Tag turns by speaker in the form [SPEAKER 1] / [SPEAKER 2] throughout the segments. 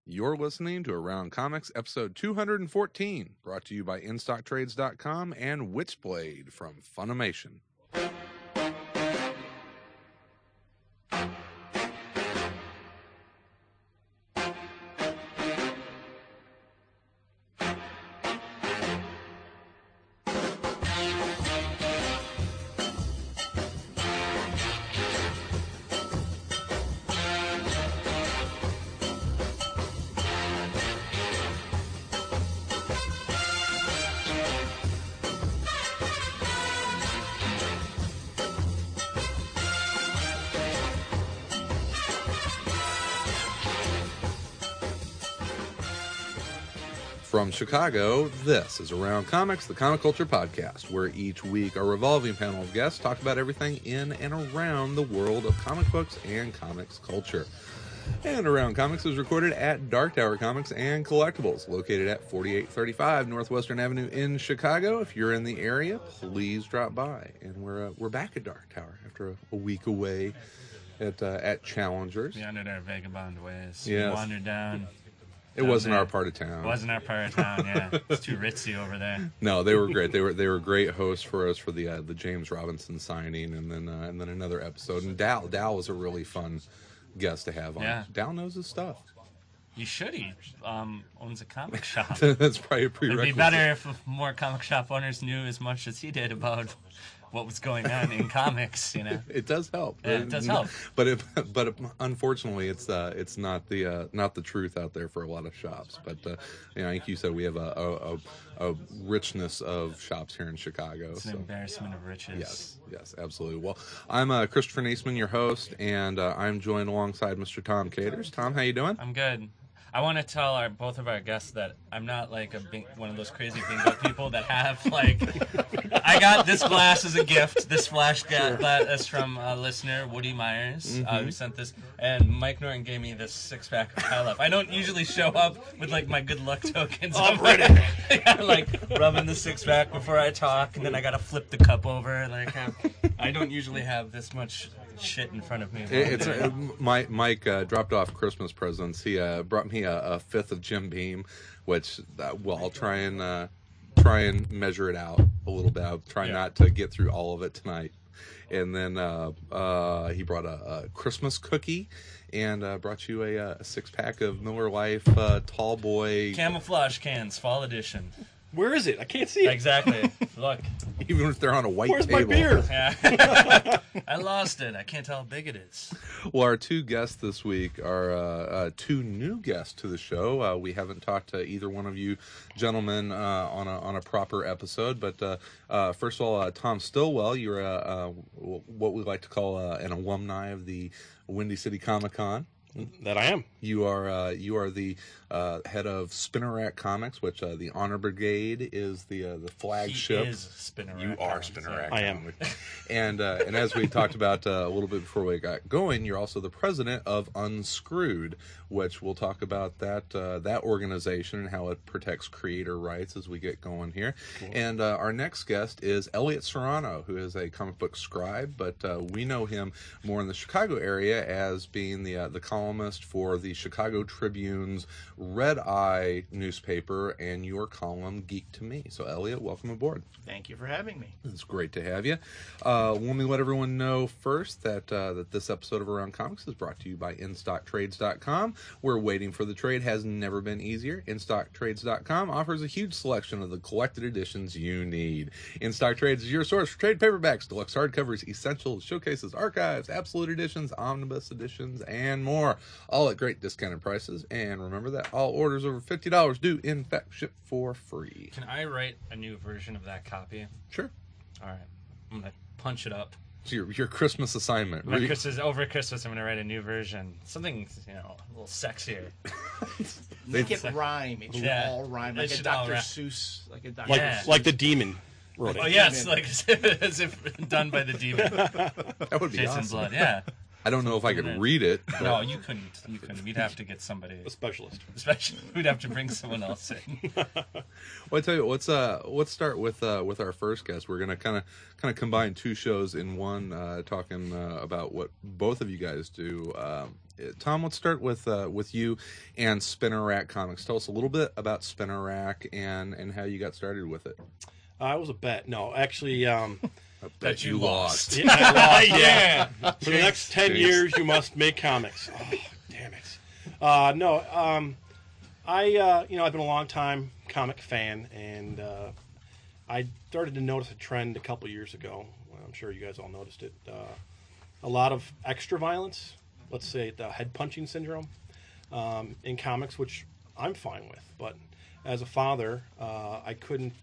[SPEAKER 1] You're listening to Around Comics, episode 214, brought to you by InStockTrades.com and Witchblade from Funimation. From Chicago, this is Around Comics, the comic culture podcast, where each week a revolving panel of guests talk about everything in and around the world of comic books and comics culture. And Around Comics is recorded at Dark Tower Comics and Collectibles, located at 4835 Northwestern Avenue in Chicago. If you're in the area, please drop by. And we're back at Dark Tower after a week away at Challengers.
[SPEAKER 2] We wandered our vagabond ways.
[SPEAKER 1] Yes.
[SPEAKER 2] We wandered down.
[SPEAKER 1] It wasn't our part of town.
[SPEAKER 2] It wasn't our part of town, yeah. It's too ritzy over there.
[SPEAKER 1] No, they were great. They were great hosts for us for the James Robinson signing, and then another episode. And Dal was a really fun guest to have on.
[SPEAKER 2] Yeah.
[SPEAKER 1] Dal knows his stuff.
[SPEAKER 2] You should. He owns a comic shop.
[SPEAKER 1] That's probably a prerequisite.
[SPEAKER 2] It'd be better if more comic shop owners knew as much as he did about what was going on in comics, you know.
[SPEAKER 1] It does help.
[SPEAKER 2] Yeah, it does help.
[SPEAKER 1] But unfortunately, it's not the truth out there for a lot of shops. But like you said, we have a richness of shops here in Chicago.
[SPEAKER 2] It's an embarrassment of riches.
[SPEAKER 1] Yes, absolutely. Well, I'm Christopher Neesman, your host, and I'm joined alongside Mr. Tom Caters. Tom, how you doing?
[SPEAKER 2] I'm good. I want to tell both of our guests that I'm not like one of those crazy bingo people that have like. I got this glass as a gift. This flash glass is from a listener, Woody Myers, who sent this, and Mike Norton gave me this 6-pack of Pile Up. I don't usually show up with like my good luck tokens.
[SPEAKER 3] I'm ready.
[SPEAKER 2] Like rubbing the 6-pack before I talk, and then I gotta flip the cup over. Like I don't usually have this much shit in front of me.
[SPEAKER 1] Mike dropped off Christmas presents. He brought me a fifth of Jim Beam, which I'll try and measure it out a little bit. I'll try not to get through all of it tonight. And then he brought a Christmas cookie and brought you a 6-pack of Miller Lite Tall Boy
[SPEAKER 2] Camouflage cans, fall edition.
[SPEAKER 3] Where is it? I can't see it.
[SPEAKER 2] Exactly. Look.
[SPEAKER 1] Even if they're on a white
[SPEAKER 3] Where's
[SPEAKER 1] table.
[SPEAKER 3] my beer?
[SPEAKER 2] Yeah. I lost it. I can't tell how big it is.
[SPEAKER 1] Well, our two guests this week are two new guests to the show. We haven't talked to either one of you gentlemen on a proper episode. But first of all, Tom Stillwell, you're what we like to call an alumni of the Windy City Comic Con.
[SPEAKER 3] That I am.
[SPEAKER 1] You are the head of Spinner Rack Comics, which the Honor Brigade is the flagship.
[SPEAKER 2] He is Spinner Rack.
[SPEAKER 1] You are
[SPEAKER 2] Comics,
[SPEAKER 1] Spinner
[SPEAKER 2] yeah.
[SPEAKER 1] Rack.
[SPEAKER 3] I am.
[SPEAKER 1] And as we talked about a little bit before we got going, you're also the president of Unscrewed, which we'll talk about that organization and how it protects creator rights as we get going here. Cool. And our next guest is Elliot Serrano, who is a comic book scribe, but we know him more in the Chicago area as being the columnist for the Chicago Tribune's Red Eye newspaper and your column Geek to Me. So Elliot, welcome aboard.
[SPEAKER 4] Thank you for having me.
[SPEAKER 1] It's great to have you. Let me let everyone know first that this episode of Around Comics is brought to you by InStockTrades.com, where waiting for the trade has never been easier. InStockTrades.com offers a huge selection of the collected editions you need. InStockTrades is your source for trade paperbacks, deluxe hardcovers, essentials, showcases, archives, absolute editions, omnibus editions, and more. All at great discounted prices. And remember that all orders over $50 do, in fact, ship for free.
[SPEAKER 2] Can I write a new version of that copy?
[SPEAKER 1] Sure.
[SPEAKER 2] All right. I'm going to punch it up.
[SPEAKER 1] It's your Christmas assignment.
[SPEAKER 2] Over Christmas, I'm going to write a new version. Something, a little sexier.
[SPEAKER 4] Make it rhyme. It should all rhyme. Like a Dr. Seuss.
[SPEAKER 3] Like the demon wrote it.
[SPEAKER 2] Oh, yes. Like as if done by the demon.
[SPEAKER 1] That would be
[SPEAKER 2] Jason
[SPEAKER 1] awesome.
[SPEAKER 2] Blood, yeah.
[SPEAKER 1] I don't know if I could read it. But...
[SPEAKER 2] No, you couldn't. We'd have to get somebody.
[SPEAKER 3] A specialist.
[SPEAKER 2] We'd have to bring someone else in.
[SPEAKER 1] Well, I tell you, let's start with our first guest. We're gonna kind of combine two shows in one, talking about what both of you guys do. Tom, let's start with you and Spinner Rack Comics. Tell us a little bit about Spinner Rack and how you got started with it.
[SPEAKER 3] It was a bet. No, actually,
[SPEAKER 1] I bet you lost.
[SPEAKER 3] Yeah, I lost.
[SPEAKER 2] Yeah.
[SPEAKER 3] For the next 10 years, you must make comics. Oh, damn it. I've been a long time comic fan, and I started to notice a trend a couple years ago. I'm sure you guys all noticed it. A lot of extra violence, let's say the head punching syndrome, in comics, which I'm fine with. But as a father, I couldn't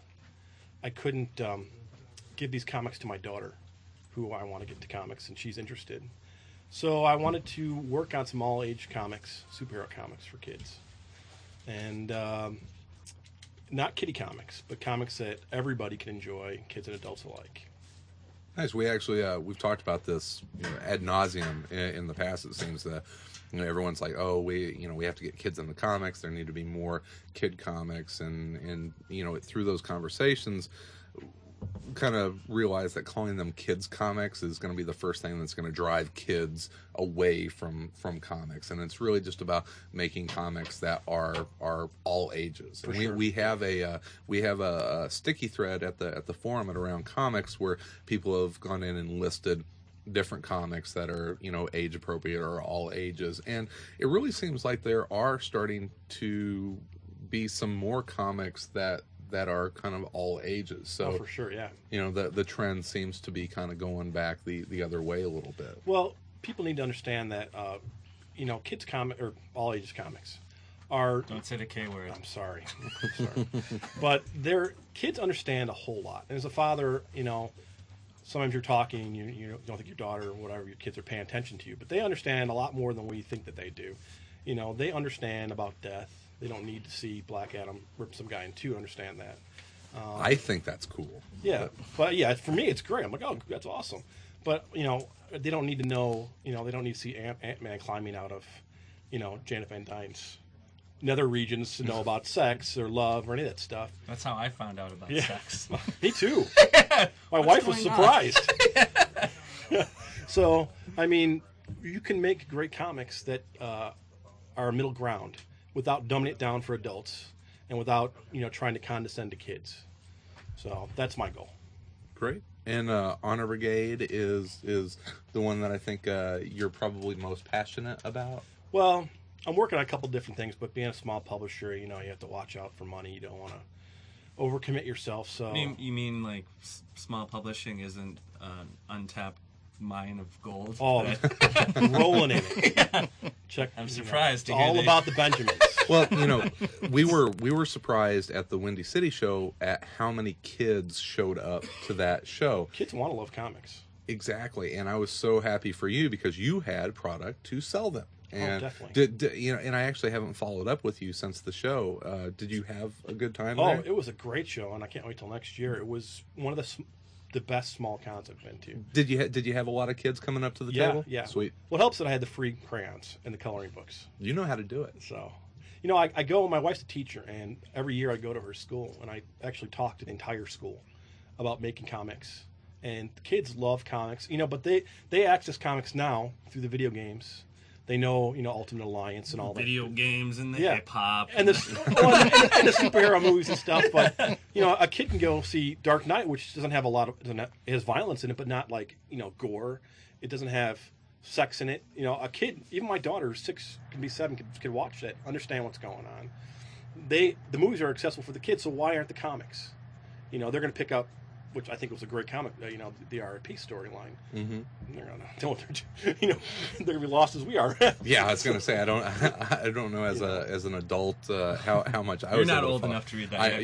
[SPEAKER 3] give these comics to my daughter, who I want to get to comics, and she's interested. So I wanted to work on some all-age comics, superhero comics for kids. And not kiddie comics, but comics that everybody can enjoy, kids and adults alike.
[SPEAKER 1] Nice. We actually we've talked about this ad nauseum in the past. It seems that everyone's like, oh, we have to get kids in the comics. There need to be more kid comics, and through those conversations, kind of realize that calling them kids comics is going to be the first thing that's going to drive kids away from comics, and it's really just about making comics that are all ages. And
[SPEAKER 3] sure.
[SPEAKER 1] we have a sticky thread at the forum at Around Comics where people have gone in and listed different comics that are age appropriate or all ages, and it really seems like there are starting to be some more comics that are kind of all ages. So
[SPEAKER 3] for sure, yeah.
[SPEAKER 1] The trend seems to be kind of going back the other way a little bit.
[SPEAKER 3] Well, people need to understand that kids comic or all ages comics are.
[SPEAKER 2] Don't say the K word.
[SPEAKER 3] I'm sorry. But kids understand a whole lot. And as a father, sometimes you're talking, you don't think your daughter or whatever, your kids are paying attention to you, but they understand a lot more than we think that they do. They understand about death. They don't need to see Black Adam rip some guy in two to understand that.
[SPEAKER 1] I think that's cool.
[SPEAKER 3] Yeah, but yeah, for me it's great. I'm like, oh, that's awesome. But they don't need to know. They don't need to see Ant-Man climbing out of, Janet Van Dyne's nether regions to know about sex or love or any of that stuff.
[SPEAKER 2] That's how I found out about sex.
[SPEAKER 3] Me too. My wife was surprised. So, you can make great comics that are a middle ground without dumbing it down for adults and without, trying to condescend to kids. So that's my goal.
[SPEAKER 1] Great. And Honor Brigade is the one that I think you're probably most passionate about.
[SPEAKER 3] Well, I'm working on a couple different things, but being a small publisher, you have to watch out for money. You don't want to overcommit yourself. So
[SPEAKER 2] you mean like small publishing isn't an untapped mine of gold?
[SPEAKER 3] Oh, rolling in it. Yeah. Check.
[SPEAKER 2] I'm surprised.
[SPEAKER 3] It's all about the Benjamins.
[SPEAKER 1] Well, we were surprised at the Windy City show at how many kids showed up to that show.
[SPEAKER 3] Kids want to love comics.
[SPEAKER 1] Exactly, and I was so happy for you because you had product to sell them. And
[SPEAKER 3] definitely.
[SPEAKER 1] And I actually haven't followed up with you since the show. Did you have a good time
[SPEAKER 3] there?
[SPEAKER 1] Oh,
[SPEAKER 3] it was a great show, and I can't wait till next year. It was one of the best small cons I've been to.
[SPEAKER 1] Did you have a lot of kids coming up to the table?
[SPEAKER 3] Yeah.
[SPEAKER 1] Sweet.
[SPEAKER 3] Well, it helps that I had the free crayons and the coloring books.
[SPEAKER 1] You know how to do it.
[SPEAKER 3] So, I go, my wife's a teacher, and every year I go to her school, and I actually talk to the entire school about making comics. And the kids love comics, but they access comics now through the video games. They know, Ultimate Alliance and all
[SPEAKER 2] video games and the hip hop
[SPEAKER 3] and the superhero movies and stuff. But a kid can go see Dark Knight, which doesn't have it has violence in it, but not like gore. It doesn't have sex in it. A kid, even my daughter, who's 6, can be 7, could watch that, understand what's going on. The movies are accessible for the kids, so why aren't the comics? They're going to pick up, which I think was a great comic, the RIP storyline. Mm-hmm. They're going to be lost as we are.
[SPEAKER 1] Yeah, I was going to say I don't know as an adult how much I was.
[SPEAKER 2] You're not old enough to read that.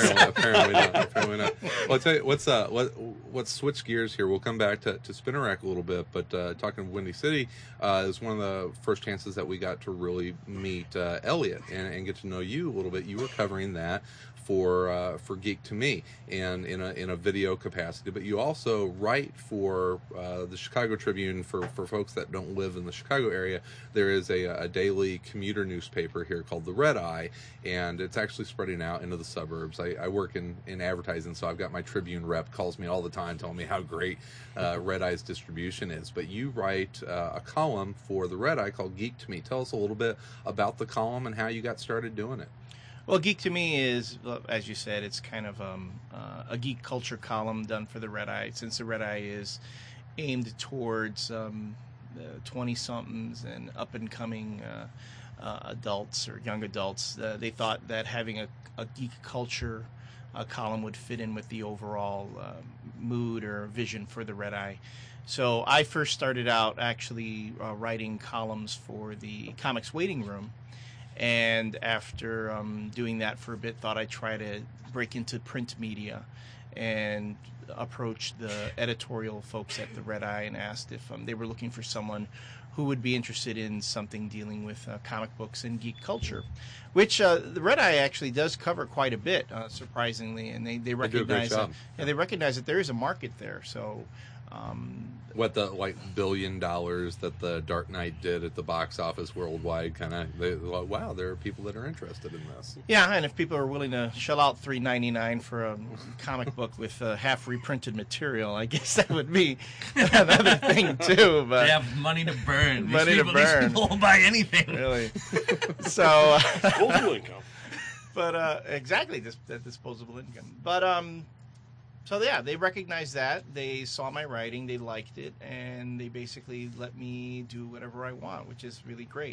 [SPEAKER 1] Apparently not. Well, I'll tell you let's switch gears here. We'll come back to Spinner Rack a little bit, but talking of Windy City is one of the first chances that we got to really meet Elliot and get to know you a little bit. You were covering that for Geek to Me, and in a video video capacity, but you also write for the Chicago Tribune. For folks that don't live in the Chicago area, there is a daily commuter newspaper here called the Red Eye, and it's actually spreading out into the suburbs. I work in advertising, so I've got my Tribune rep calls me all the time telling me how great Red Eye's distribution is. But you write a column for the Red Eye called Geek to Me. Tell us a little bit about the column and how you got started doing it.
[SPEAKER 4] Well, Geek to Me is, as you said, it's kind of a geek culture column done for the Red Eye. Since the Red Eye is aimed towards 20-somethings and up-and-coming adults or young adults, they thought that having a geek culture column would fit in with the overall mood or vision for the Red Eye. So I first started out actually writing columns for the Comics Waiting Room. And after doing that for a bit, thought I'd try to break into print media and approach the editorial folks at the Red Eye and asked if they were looking for someone who would be interested in something dealing with comic books and geek culture, which the Red Eye actually does cover quite a bit, surprisingly, and they recognize that, they recognize that there is a market there. So.
[SPEAKER 1] What the $1 billion that the Dark Knight did at the box office worldwide, kind of, wow, there are people that are interested in this.
[SPEAKER 4] Yeah, and if people are willing to shell out $3.99 for a comic book with half reprinted material, I guess that would be another thing too. But
[SPEAKER 2] they have money to burn.
[SPEAKER 4] Money to burn.
[SPEAKER 2] These people will buy anything.
[SPEAKER 4] Really. So.
[SPEAKER 3] Disposable income.
[SPEAKER 4] But exactly, that disposable income. But so yeah, they recognized that. They saw my writing, they liked it, and they basically let me do whatever I want, which is really great.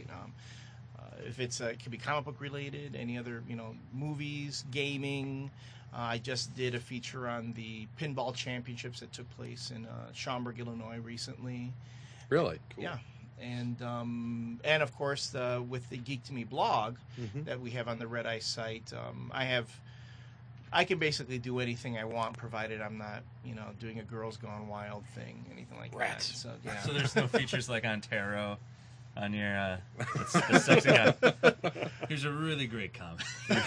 [SPEAKER 4] If it could be comic book related, any other movies, gaming. I just did a feature on the pinball championships that took place in Schaumburg, Illinois, recently.
[SPEAKER 1] Really?
[SPEAKER 4] Cool. Yeah. And of course with the Geek to Me blog that we have on the Red Eye site, I can basically do anything I want, provided I'm not, doing a Girls Gone Wild thing, anything like that. So yeah.
[SPEAKER 2] So there's no features like on tarot, on your the sexy guy. Here's a really great comic.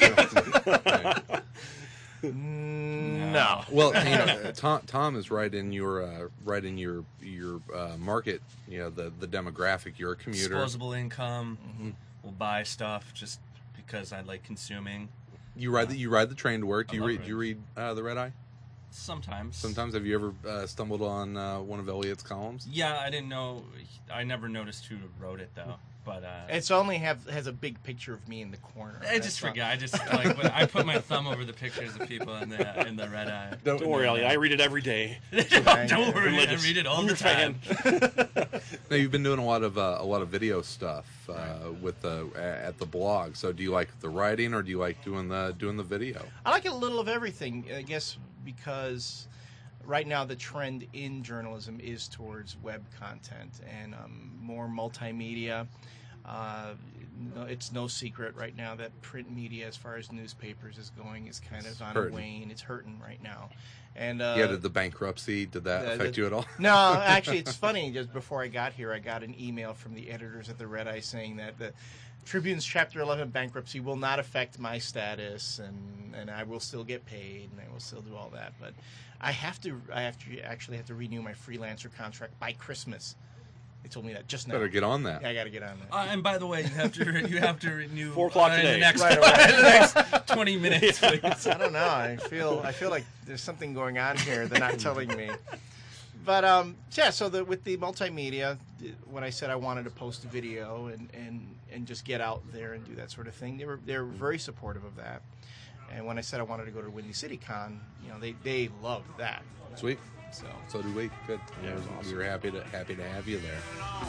[SPEAKER 4] No.
[SPEAKER 1] Well, Tom is right in your market. The demographic. You're a commuter.
[SPEAKER 2] Disposable income. Will buy stuff just because I like consuming.
[SPEAKER 1] You ride the train to work. Do you read the Red Eye?
[SPEAKER 2] Sometimes.
[SPEAKER 1] Have you ever stumbled on one of Elliot's columns?
[SPEAKER 2] Yeah, I didn't know. I never noticed who wrote it though. But
[SPEAKER 4] it's only has a big picture of me in the corner.
[SPEAKER 2] I just forget. I just when I put my thumb over the pictures of people in the Red Eye.
[SPEAKER 3] Don't worry, Elliot. I read it every day.
[SPEAKER 2] Don't worry, I read it all the time.
[SPEAKER 1] Now you've been doing a lot of video stuff with at the blog. So do you like the writing or do you like doing the video?
[SPEAKER 4] I like a little of everything. I guess because right now the trend in journalism is towards web content and more multimedia. It's no secret right now that print media, as far as newspapers is going, is kind of on a wane. It's hurting right now. And
[SPEAKER 1] did the bankruptcy, did that affect you at all?
[SPEAKER 4] No, actually, it's funny. Just before I got here, I got an email from the editors at the Red Eye saying that the Tribune's Chapter 11 bankruptcy will not affect my status, and I will still get paid, and I will still do all that. But I actually have to renew my freelancer contract by Christmas. They told me that just now.
[SPEAKER 1] Better get on that.
[SPEAKER 4] Yeah, I got to get on that.
[SPEAKER 2] And by the way, you have to renew
[SPEAKER 3] 4 o'clock today.
[SPEAKER 2] In the next 20 minutes, please.
[SPEAKER 4] I don't know. I feel like there's something going on here they're not telling me. But so with the multimedia, when I said I wanted to post a video and just get out there and do that sort of thing, they were very supportive of that. And when I said I wanted to go to Windy City Con, they loved that.
[SPEAKER 1] Sweet. So do we. Good. Yeah, we were happy to have you there.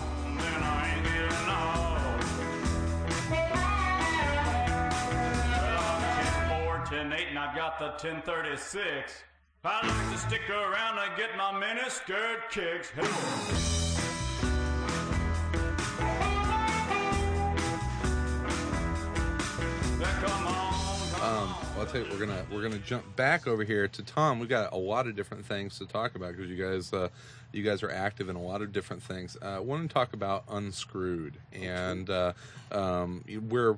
[SPEAKER 5] 10-8 and I've got the 1036. I like to stick around and get my miniskirt kicks.
[SPEAKER 1] I'll tell you, we're gonna jump back over here to Tom. We've got a lot of different things to talk about because you guys are active in a lot of different things. I want to talk about Unscrewed, and we're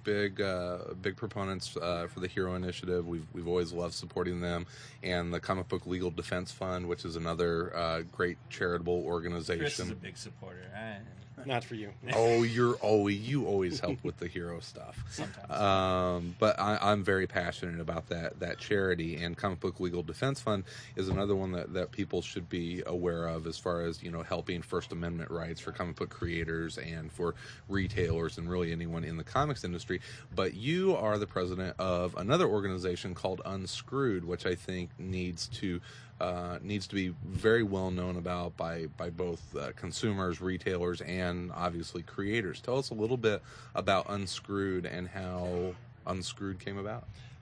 [SPEAKER 1] big proponents for the Hero Initiative. We've always loved supporting them, and the Comic Book Legal Defense Fund, which is another great charitable organization.
[SPEAKER 2] Chris is a big supporter.
[SPEAKER 3] Not for you.
[SPEAKER 1] You always help with the hero stuff.
[SPEAKER 2] Sometimes.
[SPEAKER 1] But I'm very passionate about that charity, and Comic Book Legal Defense Fund is another one that people should be aware of as far as, helping First Amendment rights for comic book creators and for retailers and really anyone in the comics industry. But you are the president of another organization called Unscrewed, which I think needs to be very well known about by both consumers, retailers, and obviously creators. Tell us a little bit about Unscrewed and how Unscrewed came about.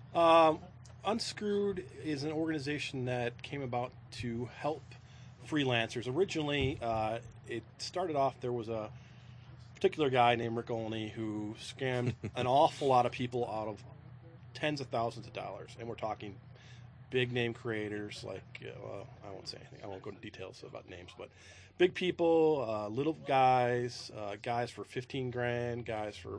[SPEAKER 3] Unscrewed is an organization that came about to help freelancers. Originally, it started off, there was a particular guy named Rick Olney who scammed an awful lot of people out of tens of thousands of dollars. And we're talking big name creators like, I won't say anything. I won't go into details about names, but big people, little guys, guys for 15 grand, guys for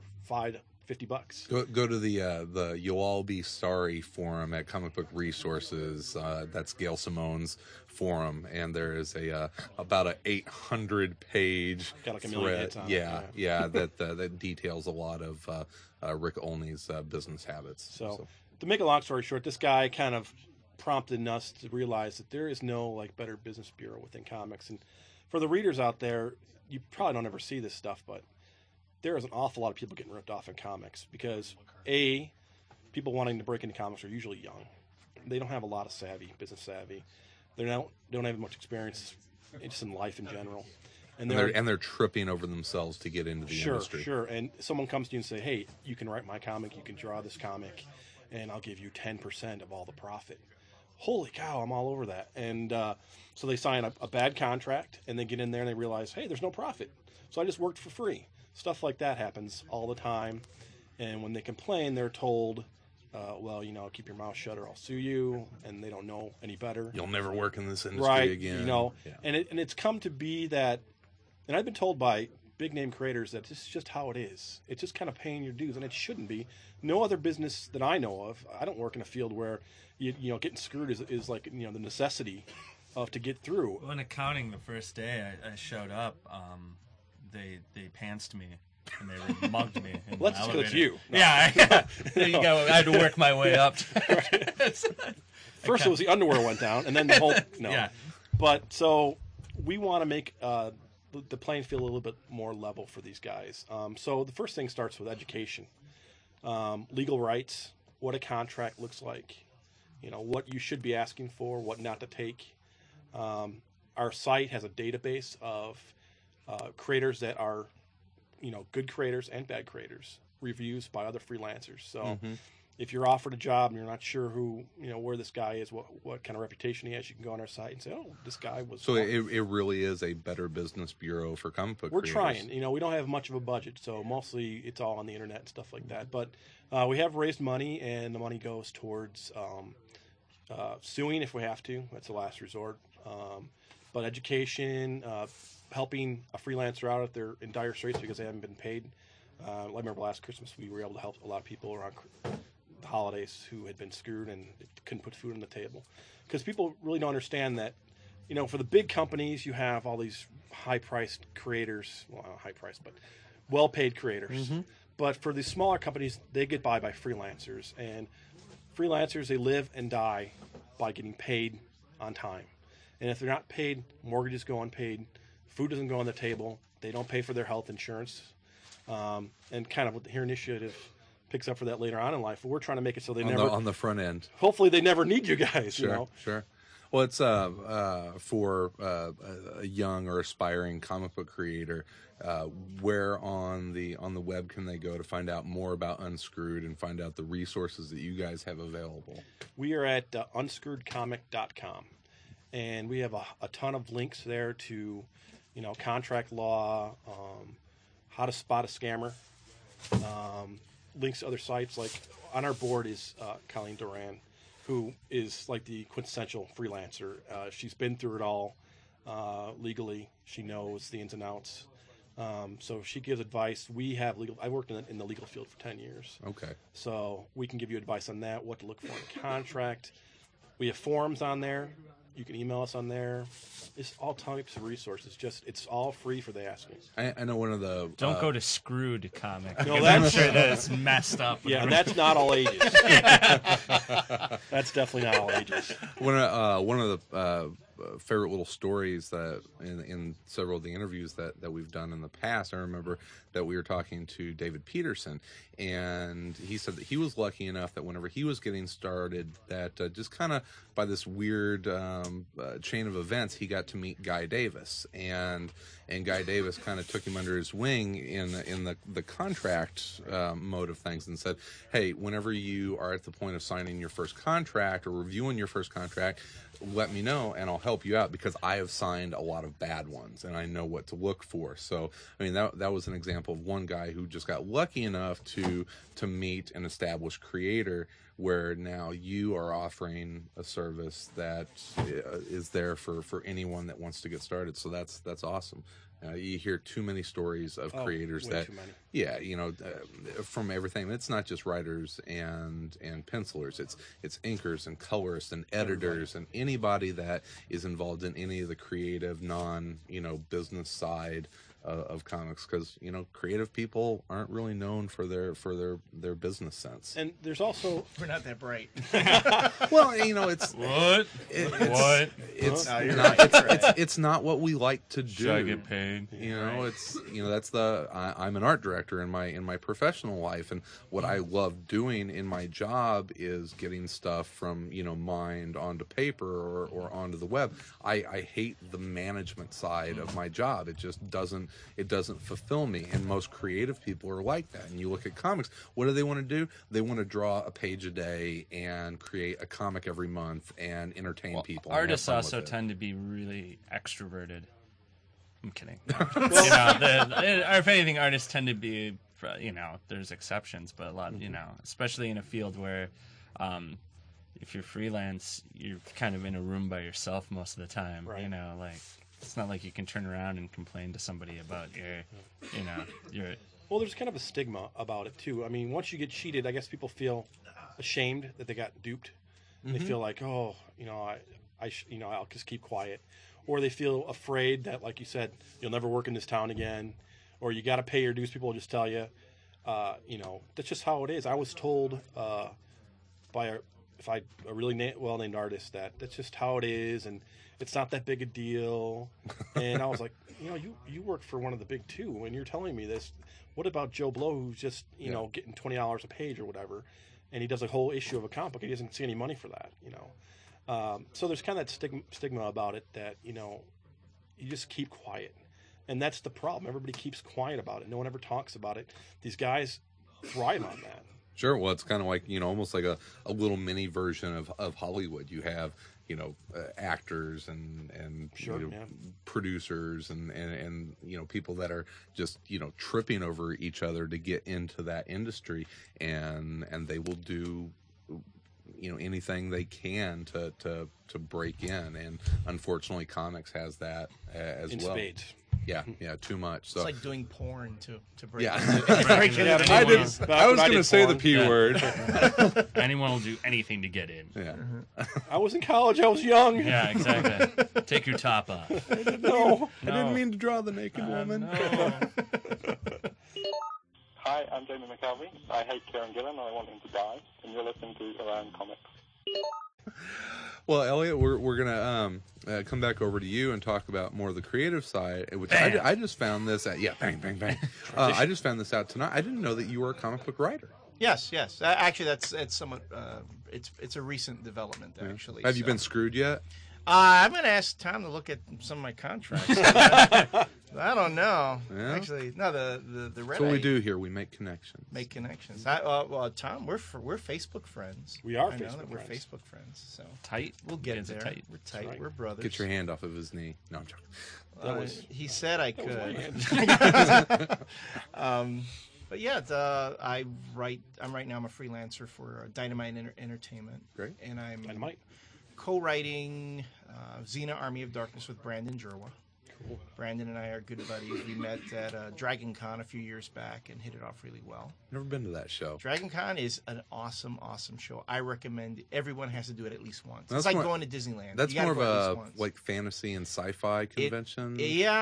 [SPEAKER 3] $50.
[SPEAKER 1] Go to the You'll All Be Sorry forum at Comic Book Resources. That's Gail Simone's forum, and there is about an 800-page
[SPEAKER 3] got like a million hits on
[SPEAKER 1] it. That details a lot of Rick Olney's business habits.
[SPEAKER 3] So to make a long story short, this guy kind of prompted us to realize that there is no better business bureau within comics. And for the readers out there, you probably don't ever see this stuff, but there is an awful lot of people getting ripped off in comics because people wanting to break into comics are usually young. They don't have a lot of business savvy. They don't have much experience just in life in general. And
[SPEAKER 1] they're tripping over themselves to get into the industry.
[SPEAKER 3] Sure. And someone comes to you and say, "Hey, you can write my comic, you can draw this comic, and I'll give you 10% of all the profit." Holy cow, I'm all over that. And so they sign a bad contract, and they get in there and they realize, hey, there's no profit. So I just worked for free. Stuff like that happens all the time. And when they complain, they're told, keep your mouth shut or I'll sue you. And they don't know any better.
[SPEAKER 1] You'll never work in this industry again.
[SPEAKER 3] Yeah. And it's come to be that, and I've been told by big name creators that this is just how it is. It's just kind of paying your dues, and it shouldn't be. No other business that I know of. I don't work in a field where getting screwed is like the necessity of to get through.
[SPEAKER 2] Well, in accounting, the first day I showed up, they pantsed me and they mugged me. In
[SPEAKER 3] Let's just go to you.
[SPEAKER 2] No. Yeah, there you go. I had to work my way up.
[SPEAKER 3] First, it was the underwear went down, and then the whole
[SPEAKER 2] Yeah.
[SPEAKER 3] But so we want to make the playing field a little bit more level for these guys. So the first thing starts with education, legal rights, what a contract looks like, what you should be asking for, what not to take. Our site has a database of creators that are, good creators and bad creators, reviews by other freelancers. So if you're offered a job and you're not sure where this guy is, what kind of reputation he has, you can go on our site and say, oh, this guy was.
[SPEAKER 1] So it really is a better business bureau for comic book creators.
[SPEAKER 3] We're trying. We don't have much of a budget, so mostly it's all on the internet and stuff like that. But we have raised money, and the money goes towards suing if we have to. That's the last resort. But education, helping a freelancer out if they're in dire straits because they haven't been paid. I remember last Christmas we were able to help a lot of people around the holidays who had been screwed and couldn't put food on the table. Because people really don't understand that, for the big companies, you have all these high-priced creators. Well, not high-priced, but well-paid creators. Mm-hmm. But for the smaller companies, they get by freelancers. And freelancers, they live and die by getting paid on time. And if they're not paid, mortgages go unpaid, food doesn't go on the table, they don't pay for their health insurance. And kind of what the Here Initiative picks up for that later on in life. But we're trying to make it so they never
[SPEAKER 1] on the front end.
[SPEAKER 3] Hopefully, they never need you guys.
[SPEAKER 1] Sure. Well, it's for a young or aspiring comic book creator. Where on the web can they go to find out more about Unscrewed and find out the resources that you guys have available?
[SPEAKER 3] We are at unscrewedcomic.com, and we have a ton of links there to, contract law, how to spot a scammer. links to other sites. Like on our board is Colleen Duran, who is like the quintessential freelancer. She's been through it all legally. She knows the ins and outs. So she gives advice. We have legal. I worked in the legal field for 10 years.
[SPEAKER 1] Okay.
[SPEAKER 3] So we can give you advice on that, what to look for in a contract. We have forums on there. You can email us on there. It's all types of resources. It's all free for the asking.
[SPEAKER 1] I know one of the
[SPEAKER 2] Don't go to Screwed Comic.
[SPEAKER 3] No,
[SPEAKER 2] I'm
[SPEAKER 3] that's-
[SPEAKER 2] sure that is messed up.
[SPEAKER 3] Yeah, and that's not all ages. That's definitely not all ages.
[SPEAKER 1] one of the favorite little stories that in several of the interviews that we've done in the past. I remember that we were talking to David Peterson, and he said that he was lucky enough that whenever he was getting started, that just kind of by this weird chain of events, he got to meet Guy Davis, and Guy Davis kind of took him under his wing in the contract mode of things, and said, hey, whenever you are at the point of signing your first contract or reviewing your first contract, let me know and I'll help you out, because I have signed a lot of bad ones and I know what to look for. So, I mean, that was an example of one guy who just got lucky enough to meet an established creator, where now you are offering a service that is there for anyone that wants to get started. So that's awesome. You hear too many stories of creators
[SPEAKER 3] way
[SPEAKER 1] that,
[SPEAKER 3] too many.
[SPEAKER 1] yeah, from everything. It's not just writers and pencilers. It's inkers and colorists and editors and anybody that is involved in any of the creative, business side of comics, because creative people aren't really known for their business sense.
[SPEAKER 3] And there's also
[SPEAKER 4] We're not that bright.
[SPEAKER 1] Well, it's
[SPEAKER 2] What? What?
[SPEAKER 1] it's
[SPEAKER 4] No, you're
[SPEAKER 1] not
[SPEAKER 4] right.
[SPEAKER 1] it's not what we like to do.
[SPEAKER 2] Should I get paid?
[SPEAKER 1] It's that's I'm an art director in my professional life, and what I love doing in my job is getting stuff from mind onto paper or onto the web. I hate the management side of my job. It just doesn't fulfill me, and most creative people are like that. And you look at comics, what do they want to do? They want to draw a page a day and create a comic every month and entertain people. and have
[SPEAKER 2] Artists
[SPEAKER 1] fun with
[SPEAKER 2] also
[SPEAKER 1] it.
[SPEAKER 2] tend to be really extroverted. I'm kidding. Or if anything, artists tend to be, there's exceptions, but a lot, especially in a field where, if you're freelance, you're kind of in a room by yourself most of the time.
[SPEAKER 3] Right.
[SPEAKER 2] It's not like you can turn around and complain to somebody about your.
[SPEAKER 3] Well, there's kind of a stigma about it too. I mean, once you get cheated, I guess people feel ashamed that they got duped. They feel like, I'll just keep quiet, or they feel afraid that, like you said, you'll never work in this town again, or you got to pay your dues. People will just tell you, that's just how it is. I was told by a really well-named artist that's just how it is, and it's not that big a deal. And I was like, you work for one of the big two, and you're telling me this. What about Joe Blow, who's just getting $20 a page or whatever, and he does a whole issue of a comic book? He doesn't see any money for that, So there's kind of that stigma about it that you just keep quiet, and that's the problem. Everybody keeps quiet about it. No one ever talks about it. These guys thrive on that.
[SPEAKER 1] Sure. Well, it's kind of like, almost like a little mini version of Hollywood. You have, actors and
[SPEAKER 3] Sure, yeah.
[SPEAKER 1] producers and people that are just, tripping over each other to get into that industry, and they will do, anything they can to break in. And unfortunately, comics has that as
[SPEAKER 3] In
[SPEAKER 1] well.
[SPEAKER 3] spades.
[SPEAKER 1] Yeah, too much. So
[SPEAKER 4] It's like doing porn to break.
[SPEAKER 1] yeah.
[SPEAKER 4] break into the
[SPEAKER 1] I
[SPEAKER 4] new
[SPEAKER 1] was
[SPEAKER 4] one.
[SPEAKER 1] going to say the
[SPEAKER 3] porn.
[SPEAKER 1] P
[SPEAKER 2] Yeah.
[SPEAKER 1] word.
[SPEAKER 2] Anyone will do anything to get in.
[SPEAKER 1] Yeah.
[SPEAKER 3] I was in college. I was young.
[SPEAKER 2] Yeah, exactly. Take your top off.
[SPEAKER 3] No.
[SPEAKER 1] I didn't mean to draw the naked woman.
[SPEAKER 2] No.
[SPEAKER 6] Hi, I'm Jamie McKelvey. I hate Kieran Gillen and I want him to die. And you're listening to Around Comics.
[SPEAKER 1] Well, Elliot, we're gonna come back over to you and talk about more of the creative side, which I just found this at bang bang bang. I just found this out tonight. I didn't know that you were a comic book writer.
[SPEAKER 4] Yes. Actually, it's somewhat. It's a recent development actually.
[SPEAKER 1] Have you been screwed yet?
[SPEAKER 4] I'm going to ask Tom to look at some of my contracts. I don't know.
[SPEAKER 1] Yeah?
[SPEAKER 4] Actually, no. The Red
[SPEAKER 1] That's what we
[SPEAKER 4] Eye
[SPEAKER 1] do here. We make connections.
[SPEAKER 4] Make connections. Well, Tom, we're Facebook friends.
[SPEAKER 3] We are
[SPEAKER 4] I know
[SPEAKER 3] Facebook
[SPEAKER 4] that we're
[SPEAKER 3] friends.
[SPEAKER 4] Facebook friends. So
[SPEAKER 2] Tight.
[SPEAKER 4] we'll get
[SPEAKER 2] You guys are
[SPEAKER 4] there.
[SPEAKER 2] tight.
[SPEAKER 4] We're tight.
[SPEAKER 3] right.
[SPEAKER 4] We're brothers.
[SPEAKER 1] Get your hand off of his knee. No, I'm joking.
[SPEAKER 3] That was
[SPEAKER 4] He said I
[SPEAKER 3] that was my
[SPEAKER 4] could.
[SPEAKER 3] hand.
[SPEAKER 4] But yeah, I'm right now. I'm a freelancer for Dynamite Entertainment.
[SPEAKER 1] Great.
[SPEAKER 4] And I'm
[SPEAKER 3] Dynamite.
[SPEAKER 4] co-writing Xena Army of Darkness with Brandon Jerwa. Cool. Brandon and I are good buddies. We met at Dragon Con a few years back and hit it off really well.
[SPEAKER 1] Never been to that show.
[SPEAKER 4] Dragon Con is an awesome, awesome show. I recommend everyone has to do it at least once.
[SPEAKER 1] That's
[SPEAKER 4] It's like
[SPEAKER 1] more-
[SPEAKER 4] going to Disneyland.
[SPEAKER 1] That's
[SPEAKER 4] You gotta
[SPEAKER 1] more of
[SPEAKER 4] go at
[SPEAKER 1] a
[SPEAKER 4] least once.
[SPEAKER 1] like fantasy and sci-fi convention.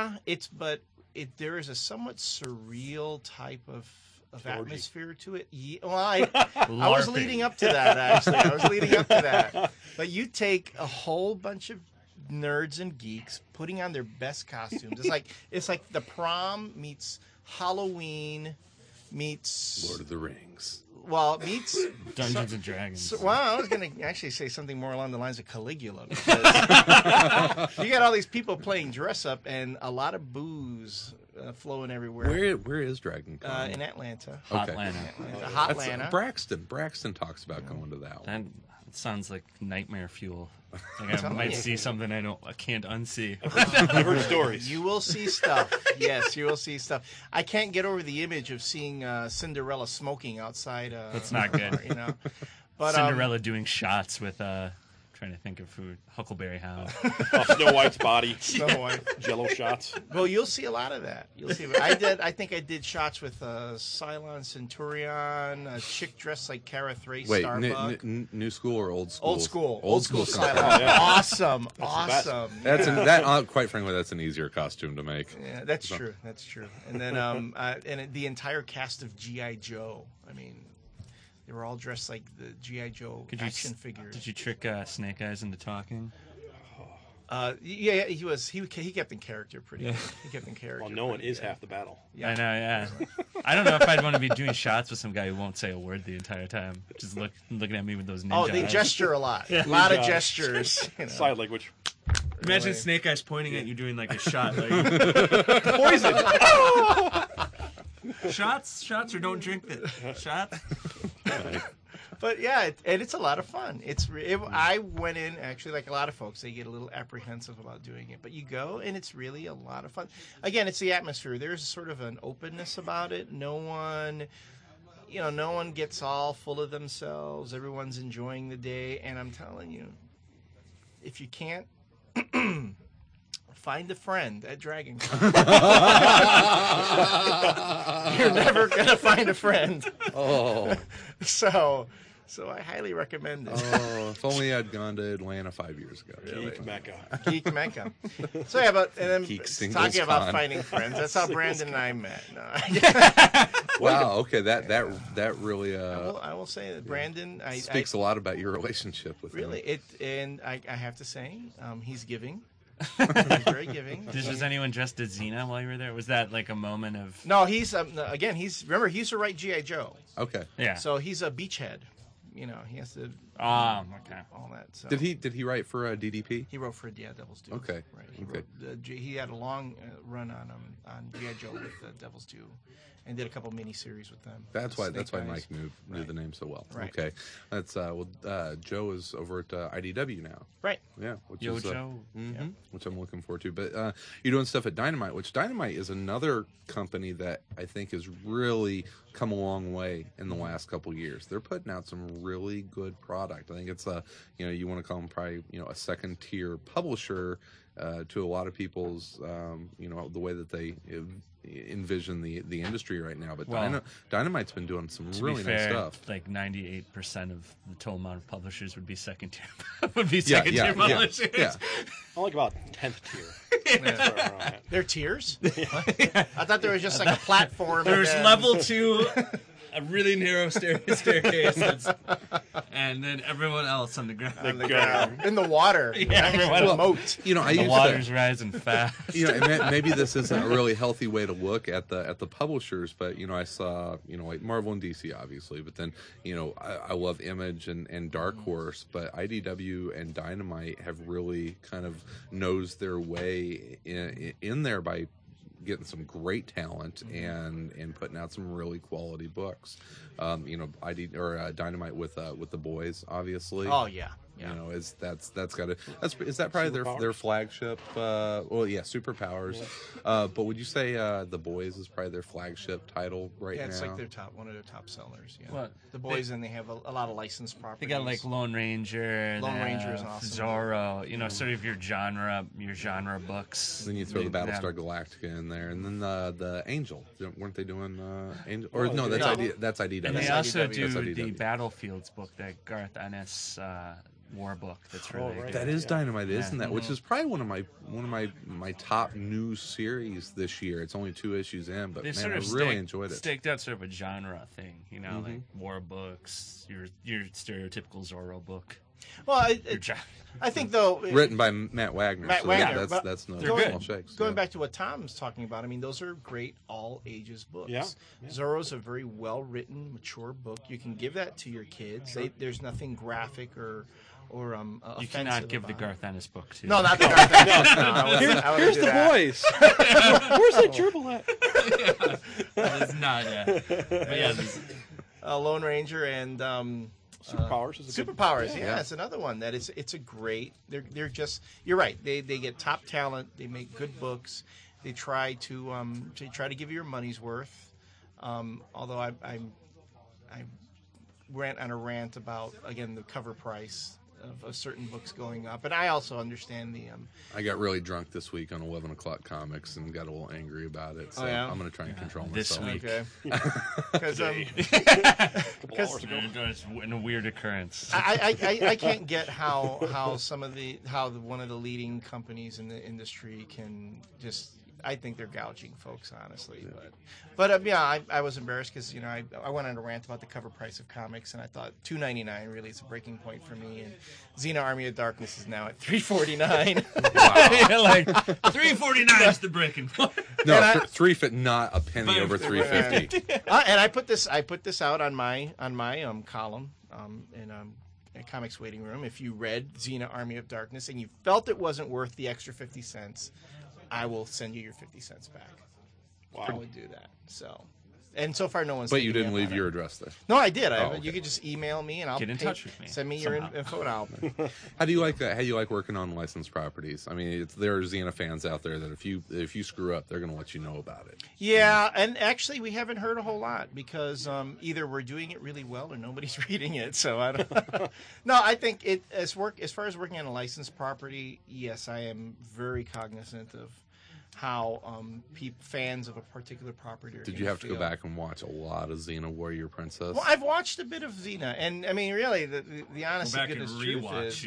[SPEAKER 4] There is a somewhat surreal type of
[SPEAKER 3] Orgy.
[SPEAKER 4] atmosphere to it. I was leading up to that, actually. I was leading up to that. But you take a whole bunch of nerds and geeks putting on their best costumes. It's like the prom meets Halloween meets
[SPEAKER 1] Lord of the Rings.
[SPEAKER 4] meets
[SPEAKER 2] Dungeons and Dragons.
[SPEAKER 4] I was going to actually say something more along the lines of Caligula. Because you got all these people playing dress up and a lot of booze flowing everywhere.
[SPEAKER 1] Where is Dragon Con?
[SPEAKER 4] In Atlanta.
[SPEAKER 2] Hot
[SPEAKER 1] Okay.
[SPEAKER 2] Atlanta.
[SPEAKER 4] Hotlanta.
[SPEAKER 1] Braxton talks about going to that one.
[SPEAKER 2] That sounds like nightmare fuel. Like I might see something I can't unsee.
[SPEAKER 3] I've heard stories.
[SPEAKER 4] You will see stuff. Yes, you will see stuff. I can't get over the image of seeing Cinderella smoking outside.
[SPEAKER 2] That's not good.
[SPEAKER 4] You know, but
[SPEAKER 2] Cinderella doing shots with trying to think of food. Huckleberry Hound.
[SPEAKER 3] Snow White's body.
[SPEAKER 4] Snow White.
[SPEAKER 3] Jello shots.
[SPEAKER 4] Well, you'll see a lot of that. You'll see. I think I did shots with Cylon Centurion, a chick dressed like Cara Thrace.
[SPEAKER 1] Wait,
[SPEAKER 4] Starbuck.
[SPEAKER 1] new school or old school?
[SPEAKER 4] Old school
[SPEAKER 1] Cylon.
[SPEAKER 4] Cylon.
[SPEAKER 3] yeah.
[SPEAKER 4] Awesome.
[SPEAKER 3] the best.
[SPEAKER 4] Yeah.
[SPEAKER 1] Quite frankly, that's an easier costume to make.
[SPEAKER 4] Yeah, that's true. That's true. And then the entire cast of G.I. Joe. I mean, they were all dressed like the G.I. Joe action figures.
[SPEAKER 2] Did you trick Snake Eyes into talking?
[SPEAKER 4] Yeah, he kept in character pretty good. He kept in character.
[SPEAKER 3] Well, no one
[SPEAKER 4] pretty
[SPEAKER 3] is
[SPEAKER 4] good.
[SPEAKER 3] half the battle.
[SPEAKER 4] Yeah.
[SPEAKER 2] I know, yeah. I don't know if I'd want to be doing shots with some guy who won't say a word the entire time. Just looking at me with those ninja
[SPEAKER 4] Oh, they
[SPEAKER 2] eyes.
[SPEAKER 4] gesture a lot. A lot of
[SPEAKER 3] Ninja.
[SPEAKER 4] gestures. You know.
[SPEAKER 3] Side language.
[SPEAKER 2] Imagine
[SPEAKER 4] Really.
[SPEAKER 2] Snake Eyes pointing at you doing like a shot. Like,
[SPEAKER 3] Poison.
[SPEAKER 2] shots or don't drink it. Shots?
[SPEAKER 4] But yeah, it's a lot of fun. I went in actually like a lot of folks. They get a little apprehensive about doing it, but you go and it's really a lot of fun. Again, it's the atmosphere. There's sort of an openness about it. No one gets all full of themselves. Everyone's enjoying the day, and I'm telling you, if you can't find a friend at Dragon Con, you're never gonna find a friend.
[SPEAKER 1] Oh,
[SPEAKER 4] So I highly recommend it.
[SPEAKER 1] if only I'd gone to Atlanta 5 years ago.
[SPEAKER 3] Geek Mecca.
[SPEAKER 4] Geek Mecca. So yeah,
[SPEAKER 1] Geek
[SPEAKER 4] talking
[SPEAKER 1] Singles
[SPEAKER 4] about
[SPEAKER 1] Con.
[SPEAKER 4] finding friends. That's how Brandon and I met. No,
[SPEAKER 1] Wow. Okay, that really
[SPEAKER 4] I will say that Brandon,
[SPEAKER 1] speaks a lot about your relationship with
[SPEAKER 4] really
[SPEAKER 1] him.
[SPEAKER 4] and I have to say, he's giving. He's very giving.
[SPEAKER 2] Was anyone dressed as Xena while you were there? Was that like a moment of...
[SPEAKER 4] No, he's again. He used to write G.I. Joe,
[SPEAKER 1] Okay.
[SPEAKER 2] Yeah.
[SPEAKER 4] so he's a beachhead. You know, he has to
[SPEAKER 2] okay.
[SPEAKER 4] all that. So.
[SPEAKER 1] Did he write for DDP?
[SPEAKER 4] He wrote for Devil's Due.
[SPEAKER 1] Okay.
[SPEAKER 4] Right.
[SPEAKER 1] Okay.
[SPEAKER 4] He had a long run on G.I. Joe with Devil's Due, and did a couple miniseries with them.
[SPEAKER 1] That's why
[SPEAKER 4] Snake Eyes.
[SPEAKER 1] Mike knew
[SPEAKER 4] Right.
[SPEAKER 1] the name so well.
[SPEAKER 4] Right.
[SPEAKER 1] Okay. That's Joe is over at IDW now.
[SPEAKER 4] Right.
[SPEAKER 1] Yeah, which
[SPEAKER 2] Yo,
[SPEAKER 1] is
[SPEAKER 2] Joe.
[SPEAKER 1] which I'm looking forward to. But you're doing stuff at Dynamite, which Dynamite is another company that I think has really come a long way in the last couple of years. They're putting out some really good product. I think it's you want to call them probably a second tier publisher to a lot of people's the way that they envision the industry right now. But
[SPEAKER 2] Well,
[SPEAKER 1] Dynamite's been doing some
[SPEAKER 2] To
[SPEAKER 1] really
[SPEAKER 2] be fair,
[SPEAKER 1] nice stuff.
[SPEAKER 2] like 98% of the total amount of publishers would be second tier. Tier publishers.
[SPEAKER 1] Yeah.
[SPEAKER 3] I like about 10th tier. That's where we're at.
[SPEAKER 4] They're tiers. I thought there was just like a platform.
[SPEAKER 2] There's
[SPEAKER 4] and then-
[SPEAKER 2] level 2, a really narrow staircase, and then everyone else on the ground.
[SPEAKER 4] on the ground in the water.
[SPEAKER 2] Yeah, everyone-
[SPEAKER 4] moat.
[SPEAKER 1] I
[SPEAKER 2] The
[SPEAKER 1] used
[SPEAKER 2] water's
[SPEAKER 1] to,
[SPEAKER 2] rising fast.
[SPEAKER 1] maybe this isn't a really healthy way to look at the publishers, but I saw like Marvel and DC obviously, but then I love Image and Dark Horse, but IDW and Dynamite have really kind of nosed their way in there by getting some great talent and putting out some really quality books. Dynamite with the boys, obviously.
[SPEAKER 4] Oh yeah. Yeah.
[SPEAKER 1] You know, is that's got to is that probably their flagship? Well, yeah, Superpowers. But would you say The Boys is probably their flagship title right now?
[SPEAKER 4] Yeah, it's like one of their top sellers. Yeah,
[SPEAKER 2] Well,
[SPEAKER 4] The Boys, and they have a lot of licensed properties.
[SPEAKER 2] They got like Lone Ranger.
[SPEAKER 4] Lone
[SPEAKER 2] they
[SPEAKER 4] Ranger is
[SPEAKER 2] have
[SPEAKER 4] awesome.
[SPEAKER 2] Zorro. You know, sort of your genre books.
[SPEAKER 1] Then you throw the
[SPEAKER 2] They-
[SPEAKER 1] Battlestar Galactica in there, and then the Angel. Weren't they doing Angel? Or no, that's
[SPEAKER 4] no.
[SPEAKER 1] That's IDW.
[SPEAKER 2] And they
[SPEAKER 4] That's
[SPEAKER 2] also
[SPEAKER 4] IDW.
[SPEAKER 2] do
[SPEAKER 1] That's
[SPEAKER 2] the
[SPEAKER 1] IDW.
[SPEAKER 2] Battlefields book, that Garth Ennis war book. That's really
[SPEAKER 3] right.
[SPEAKER 2] good.
[SPEAKER 1] That is Dynamite, isn't
[SPEAKER 2] Yeah.
[SPEAKER 1] that? Which is probably one of my top new series this year. It's only 2 issues in, but
[SPEAKER 2] They
[SPEAKER 1] man,
[SPEAKER 2] sort
[SPEAKER 1] I
[SPEAKER 2] of
[SPEAKER 1] really enjoyed it.
[SPEAKER 2] staked out sort of a genre thing, you know, like war books, your stereotypical Zorro book.
[SPEAKER 4] Well,
[SPEAKER 2] Your jo-
[SPEAKER 4] I think though,
[SPEAKER 1] Written by Matt Wagner.
[SPEAKER 4] Matt
[SPEAKER 1] so
[SPEAKER 4] Wagner,
[SPEAKER 1] That's no
[SPEAKER 2] they're
[SPEAKER 1] small
[SPEAKER 2] good.
[SPEAKER 1] shakes.
[SPEAKER 4] Going
[SPEAKER 1] yeah.
[SPEAKER 4] back to what Tom's talking about, I mean, those are great all ages books.
[SPEAKER 3] Yeah.
[SPEAKER 4] Zorro's a very well written, mature book. You can give that to your kids. There's nothing graphic or
[SPEAKER 2] You
[SPEAKER 4] offensive
[SPEAKER 2] cannot give the
[SPEAKER 4] about it.
[SPEAKER 2] Garth Ennis book to.
[SPEAKER 4] No, not the Garth Ennis. No, I wouldn't
[SPEAKER 3] Here's
[SPEAKER 4] do
[SPEAKER 3] the
[SPEAKER 4] that.
[SPEAKER 3] boys. Where's that gerbil at?
[SPEAKER 2] that is not. But yeah,
[SPEAKER 4] Lone Ranger and
[SPEAKER 3] Superpowers is a good.
[SPEAKER 4] Superpowers. Yeah, it's another one that it's a great. They're just. You're right. They get top talent. They make good books. They try to give you your money's worth. Although I went on a rant about again the cover price of certain books going up, and I also understand the.
[SPEAKER 1] I got really drunk this week on 11 o'clock comics and got a little angry about it. So
[SPEAKER 4] yeah?
[SPEAKER 1] I'm going to try and control
[SPEAKER 2] This
[SPEAKER 1] myself.
[SPEAKER 2] week.
[SPEAKER 4] Okay. Because
[SPEAKER 2] It's a weird occurrence.
[SPEAKER 4] I can't get how one of the leading companies in the industry can just. I think they're gouging folks, honestly. But yeah, I was embarrassed because I went on a rant about the cover price of comics, and I thought $2.99 really is a breaking point for me. And Xena Army of Darkness is now at $3.49.
[SPEAKER 2] You're like $3.49 is the breaking point.
[SPEAKER 1] No,
[SPEAKER 4] And I-
[SPEAKER 1] 3 foot, not a penny over 350.
[SPEAKER 4] And I put this out on my column in a comics waiting room. If you read Xena Army of Darkness and you felt it wasn't worth the extra 50 cents, I will send you your 50 cents back.
[SPEAKER 3] Wow.
[SPEAKER 4] I would do that. And so far no one's.
[SPEAKER 1] But you
[SPEAKER 4] taken me
[SPEAKER 1] didn't
[SPEAKER 4] up
[SPEAKER 1] leave
[SPEAKER 4] on
[SPEAKER 1] your
[SPEAKER 4] it.
[SPEAKER 1] address there.
[SPEAKER 4] No, I did.
[SPEAKER 1] okay.
[SPEAKER 4] You could just email me and I'll
[SPEAKER 2] Get in touch with me
[SPEAKER 4] Send me
[SPEAKER 2] somehow.
[SPEAKER 4] your info and I'll.
[SPEAKER 1] How do you like that? How do you like working on licensed properties? I mean, there are Xena fans out there that if you screw up, they're going to let you know about it.
[SPEAKER 4] Yeah, and actually we haven't heard a whole lot because either we're doing it really well or nobody's reading it. So I don't. No, I think as far as working on a licensed property, yes, I am very cognizant of how fans of a particular property are.
[SPEAKER 1] Did you have to go back and watch a lot of Xena Warrior Princess?
[SPEAKER 4] Well, I've watched a bit of Xena, and I mean, really, the honest
[SPEAKER 2] Go
[SPEAKER 4] to
[SPEAKER 2] back and
[SPEAKER 4] goodness truth
[SPEAKER 2] rewatch
[SPEAKER 4] is
[SPEAKER 2] it.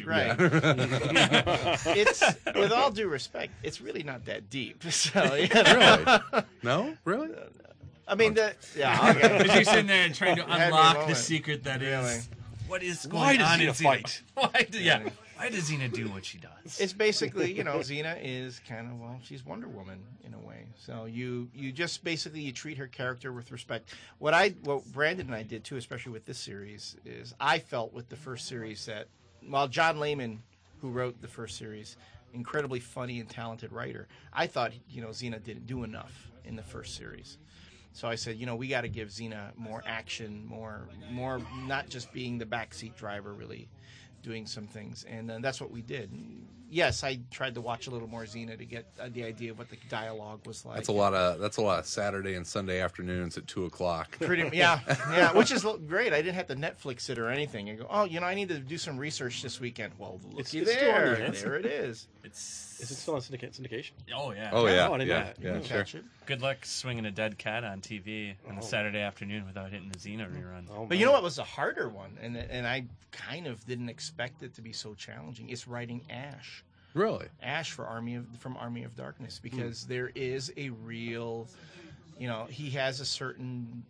[SPEAKER 4] right. It's with all due respect, it's really not that deep. So
[SPEAKER 1] Really? No? Really?
[SPEAKER 4] I mean, yeah. Okay.
[SPEAKER 2] Because you're sitting there and trying to
[SPEAKER 4] Had me a
[SPEAKER 2] unlock the
[SPEAKER 4] moment.
[SPEAKER 2] secret that
[SPEAKER 4] Really.
[SPEAKER 2] is. What is going
[SPEAKER 3] Why does
[SPEAKER 2] on in
[SPEAKER 3] Xena
[SPEAKER 2] Xena?
[SPEAKER 3] fight?
[SPEAKER 2] Why does Xena do what she does?
[SPEAKER 4] It's basically, Xena is kind of, she's Wonder Woman in a way. So you just basically you treat her character with respect. What Brandon and I did too, especially with this series, is I felt with the first series that while John Layman, who wrote the first series, incredibly funny and talented writer, I thought Xena didn't do enough in the first series. So I said, we got to give Xena more action, more not just being the backseat driver, really doing some things, and that's what we did. Yes, I tried to watch a little more Xena to get the idea of what the dialogue was like.
[SPEAKER 1] That's a lot of Saturday and Sunday afternoons at 2:00.
[SPEAKER 4] Yeah, which is great. I didn't have to Netflix it or anything. And go, I need to do some research this weekend. Well, looky
[SPEAKER 3] It's still on
[SPEAKER 4] there,
[SPEAKER 3] there.
[SPEAKER 4] there it is.
[SPEAKER 3] Is it still on syndication?
[SPEAKER 2] Oh yeah.
[SPEAKER 1] Oh yeah,
[SPEAKER 3] Oh, I didn't know that.
[SPEAKER 1] yeah,
[SPEAKER 4] You
[SPEAKER 1] sure.
[SPEAKER 4] catch it.
[SPEAKER 2] Good luck swinging a dead cat on TV on a Saturday afternoon without hitting the Xena rerun.
[SPEAKER 3] Oh,
[SPEAKER 4] But you know what was the harder one, and I kind of didn't expect it to be so challenging. It's writing Ash.
[SPEAKER 1] Really?
[SPEAKER 4] Ash from Army of Darkness, because there is a real, he has a certain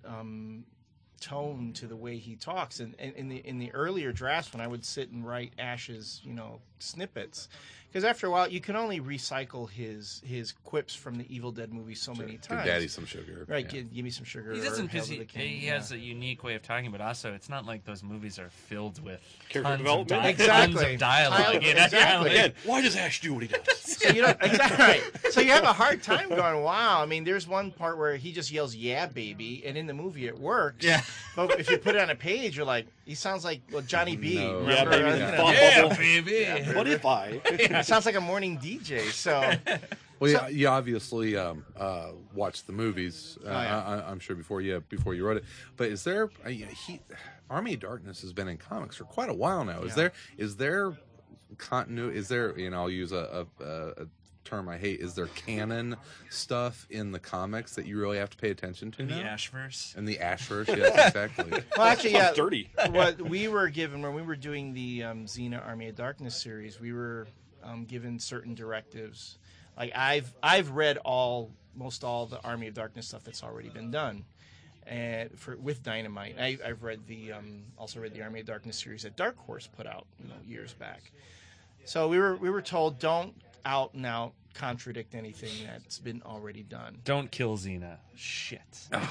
[SPEAKER 4] tone to the way he talks, and in the earlier drafts when I would sit and write Ash's snippets, because after a while you can only recycle his quips from the Evil Dead movie so many
[SPEAKER 1] Give
[SPEAKER 4] times.
[SPEAKER 1] Daddy some sugar.
[SPEAKER 4] Right,
[SPEAKER 1] Yeah.
[SPEAKER 4] give me some sugar.
[SPEAKER 2] He doesn't,
[SPEAKER 4] or
[SPEAKER 2] because
[SPEAKER 4] Hail to the King.
[SPEAKER 2] he has a unique way of talking, but also it's not like those movies are filled with
[SPEAKER 3] Character
[SPEAKER 2] tons
[SPEAKER 3] development?
[SPEAKER 2] Of
[SPEAKER 4] Exactly.
[SPEAKER 2] tons of dialogue.
[SPEAKER 4] Dialogue,
[SPEAKER 2] You know?
[SPEAKER 4] exactly.
[SPEAKER 3] Again, why does Ash do what he does?
[SPEAKER 4] So you don't exactly right. So you have a hard time going, wow. I mean, there's one part where he just yells "Yeah, baby," and in the movie it works.
[SPEAKER 2] Yeah.
[SPEAKER 4] But if you put it on a page, you're like, he sounds like Johnny B.
[SPEAKER 1] No.
[SPEAKER 3] Yeah,
[SPEAKER 4] Remember?
[SPEAKER 3] baby,
[SPEAKER 4] You
[SPEAKER 3] the
[SPEAKER 4] know,
[SPEAKER 3] thought
[SPEAKER 2] Yeah,
[SPEAKER 3] bubble.
[SPEAKER 2] baby.
[SPEAKER 3] What if I?
[SPEAKER 4] it sounds like a morning DJ. So
[SPEAKER 1] Well, yeah, you obviously watched the movies.
[SPEAKER 4] yeah.
[SPEAKER 1] I'm sure before you wrote it. But is there? Army of Darkness has been in comics for quite a while now. Is there continuity? Is there? I'll use a term I hate. Is there canon stuff in the comics that you really have to pay attention to
[SPEAKER 2] The
[SPEAKER 1] now?
[SPEAKER 2] Ashverse.
[SPEAKER 1] In the Ashverse, yes, exactly.
[SPEAKER 4] well, actually, yeah.
[SPEAKER 3] Dirty.
[SPEAKER 4] What we were given when we were doing the Xena Army of Darkness series, we were given certain directives. Like I've read most all the Army of Darkness stuff that's already been done, and with Dynamite. I've read also read the Army of Darkness series that Dark Horse put out years back. So we were told, don't out and out contradict anything that's been already done.
[SPEAKER 2] Don't kill Xena. Shit.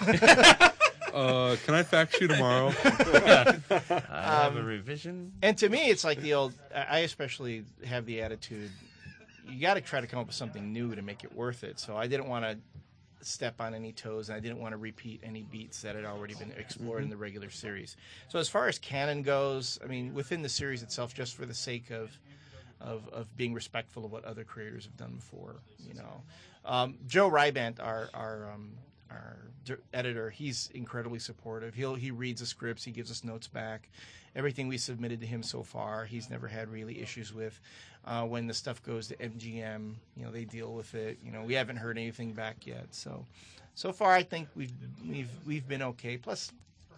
[SPEAKER 1] Can I fax you tomorrow?
[SPEAKER 2] I have a revision.
[SPEAKER 4] And to me, it's like the old. I especially have the attitude. You got to try to come up with something new to make it worth it. So I didn't want to step on any toes, and I didn't want to repeat any beats that had already been explored in the regular series. So as far as canon goes, I mean, within the series itself, just for the sake of being respectful of what other creators have done before, Joe Rybant, our editor, he's incredibly supportive. He reads the scripts, he gives us notes back. Everything we submitted to him so far, he's never had really issues with. When the stuff goes to MGM, they deal with it. We haven't heard anything back yet. So far, I think we've been okay. Plus,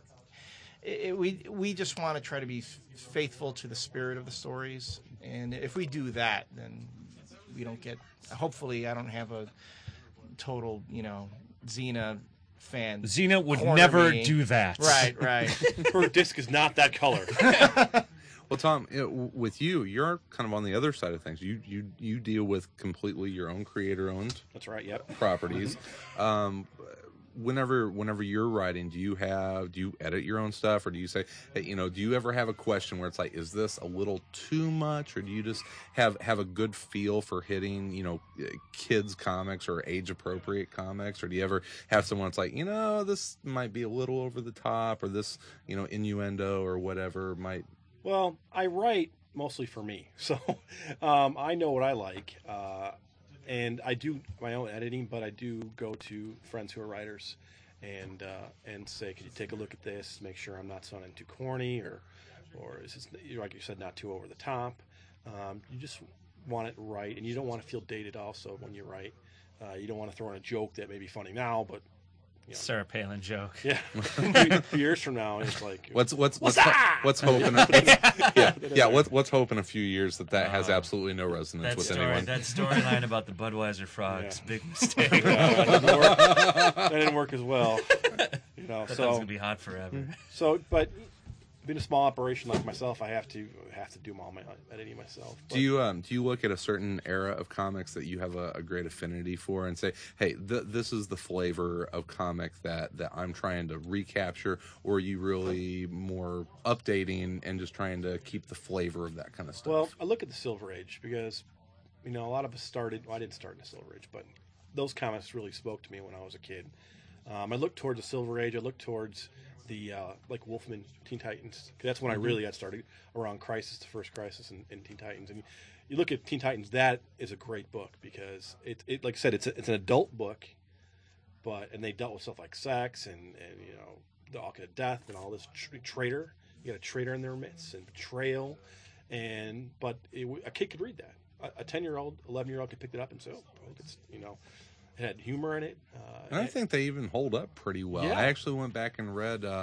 [SPEAKER 4] we just want to try to be faithful to the spirit of the stories, and if we do that, then we don't get. Hopefully, I don't have a total, Xena fan.
[SPEAKER 2] Xena would
[SPEAKER 4] corner
[SPEAKER 2] never
[SPEAKER 4] me.
[SPEAKER 2] do that.
[SPEAKER 4] Right.
[SPEAKER 3] Her disc is not that color.
[SPEAKER 1] Well, Tom, with you're kind of on the other side of things. You deal with completely your own creator-owned
[SPEAKER 3] That's right. Yep.
[SPEAKER 1] properties. Whenever you're writing, do you edit your own stuff, or do you say, hey, do you ever have a question where it's like, is this a little too much, or do you just have a good feel for hitting, kids comics or age appropriate comics, or do you ever have someone that's like, this might be a little over the top, or this, innuendo or whatever might.
[SPEAKER 3] Well, I write mostly for me, so I know what I like, and I do my own editing. But I do go to friends who are writers, and say, "Could you take a look at this? Make sure I'm not sounding too corny, or is this, like you said, not too over the top." You just want it right, and you don't want to feel dated. Also, when you write, you don't want to throw in a joke that may be funny now, but.
[SPEAKER 2] Sarah Palin joke.
[SPEAKER 3] Yeah, a few years from now, it's like
[SPEAKER 1] What's hoping? What's hoping a few years that has absolutely no resonance with anyone.
[SPEAKER 2] That storyline about the Budweiser frogs, big mistake.
[SPEAKER 3] that didn't work as well.
[SPEAKER 2] That thing's gonna be hot forever.
[SPEAKER 3] But being a small operation like myself, I have to do all my editing myself. But
[SPEAKER 1] Do you look at a certain era of comics that you have a great affinity for and say, hey, this is the flavor of comic that I'm trying to recapture, or are you really more updating and just trying to keep the flavor of that kind of stuff?
[SPEAKER 3] Well, I look at the Silver Age because, a lot of us started. Well, I didn't start in the Silver Age, but those comics really spoke to me when I was a kid. I looked towards the Silver Age. I looked towards the like Wolfman, Teen Titans. That's when I really got started, around Crisis, the first Crisis, and Teen Titans. And you look at Teen Titans, that is a great book because it like I said, it's an adult book, and they dealt with stuff like sex and the Ark of Death and all this traitor. You got a traitor in their midst and betrayal, but a kid could read that. A 10-year-old, 11-year-old could pick it up and say, "Oh, it's it had humor in it."
[SPEAKER 1] And I think they even hold up pretty well.
[SPEAKER 3] Yeah.
[SPEAKER 1] I actually went back and read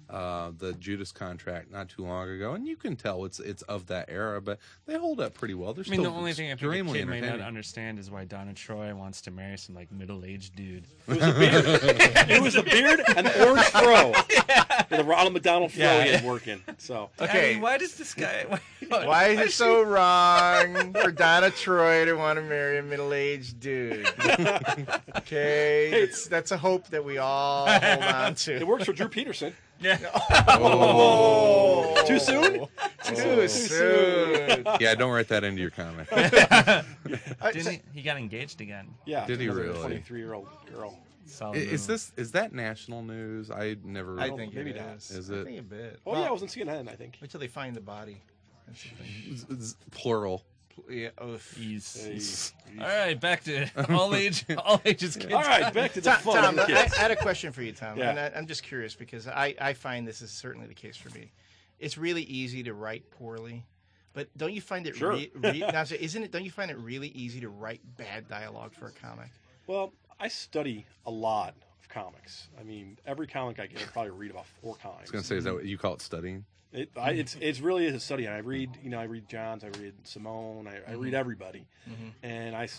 [SPEAKER 1] the Judas Contract not too long ago, and you can tell it's of that era, but they hold up pretty well. They're
[SPEAKER 2] I mean,
[SPEAKER 1] still
[SPEAKER 2] the only thing I think a
[SPEAKER 1] extremely
[SPEAKER 2] kid may not
[SPEAKER 1] entertaining.
[SPEAKER 2] understand is why Donna Troy wants to marry some like middle-aged dude.
[SPEAKER 3] It was the beard and the orange fro. The Ronald McDonald fro
[SPEAKER 4] Yeah.
[SPEAKER 3] he had working. So
[SPEAKER 4] Okay.
[SPEAKER 2] I mean, why does this guy?
[SPEAKER 4] Why is it so wrong for Donna Troy to want to marry a middle-aged dude? Okay, that's a hope that we all hold on
[SPEAKER 3] it
[SPEAKER 4] to.
[SPEAKER 3] works for Drew Peterson.
[SPEAKER 2] Yeah.
[SPEAKER 4] Oh,
[SPEAKER 3] Too soon?
[SPEAKER 4] too soon.
[SPEAKER 1] Yeah, don't write that into your comment.
[SPEAKER 2] Didn't he got engaged again?
[SPEAKER 3] Yeah.
[SPEAKER 1] Did he
[SPEAKER 3] another
[SPEAKER 1] really?
[SPEAKER 3] 23-year-old girl.
[SPEAKER 2] Solid
[SPEAKER 1] Is
[SPEAKER 2] move.
[SPEAKER 1] that national news? I never.
[SPEAKER 4] I think
[SPEAKER 3] maybe
[SPEAKER 4] it
[SPEAKER 3] not.
[SPEAKER 4] is.
[SPEAKER 1] Is
[SPEAKER 4] I
[SPEAKER 1] it?
[SPEAKER 4] think a bit.
[SPEAKER 3] Oh, yeah, it was on CNN, I think.
[SPEAKER 4] Wait till they find the body. That's the thing.
[SPEAKER 1] It's plural.
[SPEAKER 4] Yeah.
[SPEAKER 2] He's. All right, back to all ages kids.
[SPEAKER 3] All right, back to the
[SPEAKER 4] Tom,
[SPEAKER 3] fun of
[SPEAKER 4] I
[SPEAKER 3] the kids.
[SPEAKER 4] had a question for you, Tom.
[SPEAKER 3] Yeah.
[SPEAKER 4] And I'm just curious because I find this is certainly the case for me. It's really easy to write poorly, but don't you find it?
[SPEAKER 3] Sure.
[SPEAKER 4] Now, so isn't it? Don't you find it really easy to write bad dialogue for a comic?
[SPEAKER 3] Well, I study a lot of comics. I mean, every comic I get, I probably read about 4 times.
[SPEAKER 1] I was gonna say, is that what you call it, studying?
[SPEAKER 3] It's really a study, and I read Johns, I read Simone, I read everybody, and I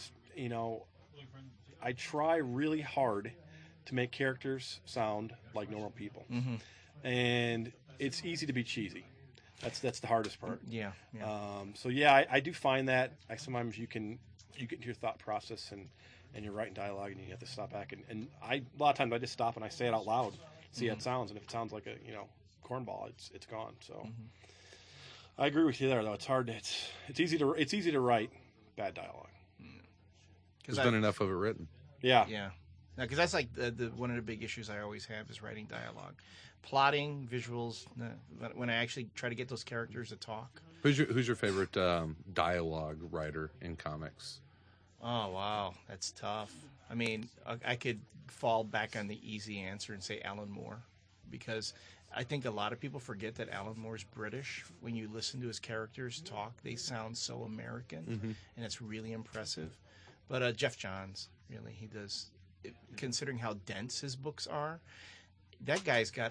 [SPEAKER 3] try really hard to make characters sound like normal people, and it's easy to be cheesy. That's the hardest part.
[SPEAKER 4] Yeah.
[SPEAKER 3] So yeah, I do find that sometimes you get into your thought process and you're writing dialogue and you have to stop back and a lot of times I just stop and I say it out loud, see how it sounds, and if it sounds like a cornball, it's gone. So I agree with you there, though. It's hard. It's easy to write bad dialogue.
[SPEAKER 1] There's been enough of it written.
[SPEAKER 3] Yeah.
[SPEAKER 4] Yeah. Because that's like the one of the big issues I always have is writing dialogue, plotting, visuals. When I actually try to get those characters to talk.
[SPEAKER 1] Who's your favorite dialogue writer in comics?
[SPEAKER 4] Oh wow, that's tough. I mean, I could fall back on the easy answer and say Alan Moore, because I think a lot of people forget that Alan Moore's British. When you listen to his characters talk, they sound so American, and it's really impressive. But Jeff Johns, really, he does. Considering how dense his books are, that guy's got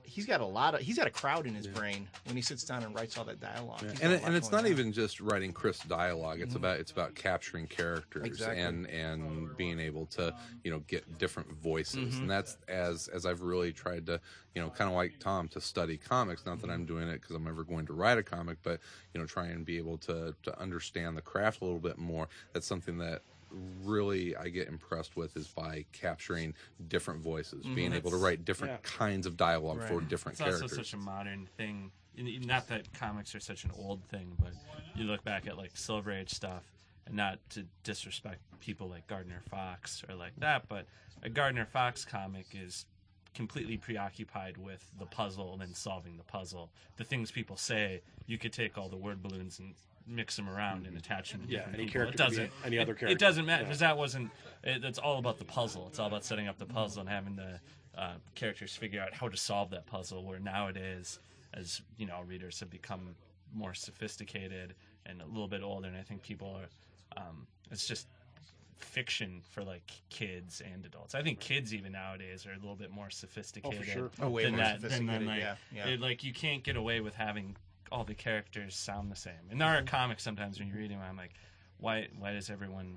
[SPEAKER 4] a crowd in his brain when he sits down and writes all that dialogue. He's got a lot
[SPEAKER 1] And it's
[SPEAKER 4] going
[SPEAKER 1] not
[SPEAKER 4] on.
[SPEAKER 1] even just writing crisp dialogue. It's about capturing characters
[SPEAKER 4] Exactly.
[SPEAKER 1] and being able to get different voices. And that's as I've really tried to kind of like Tom, to study comics. Not that I'm doing it because I'm ever going to write a comic, but try and be able to understand the craft a little bit more. That's something that really I get impressed with, is by capturing different voices, being able to write different kinds of dialogue for different
[SPEAKER 2] It's
[SPEAKER 1] characters.
[SPEAKER 2] also such a modern thing. Not that comics are such an old thing, but you look back at like Silver Age stuff, and not to disrespect people like Gardner Fox or like that, but a Gardner Fox comic is completely preoccupied with the puzzle and solving the puzzle. The things people say, you could take all the word balloons and mix them around and attach them to different
[SPEAKER 3] any
[SPEAKER 2] people.
[SPEAKER 3] character could be any other character.
[SPEAKER 2] It doesn't matter because that wasn't. It's all about the puzzle. It's all about setting up the puzzle and having the characters figure out how to solve that puzzle. Where nowadays, as readers have become more sophisticated and a little bit older, and I think people are. It's just fiction for like kids and adults. I think kids even nowadays are a little bit more sophisticated.
[SPEAKER 3] sure.
[SPEAKER 4] way
[SPEAKER 2] than
[SPEAKER 4] more
[SPEAKER 2] that,
[SPEAKER 4] sophisticated.
[SPEAKER 2] Than, like,
[SPEAKER 4] yeah.
[SPEAKER 2] like you can't get away with having all the characters sound the same. And there are comics sometimes when you read them, I'm like, why is everyone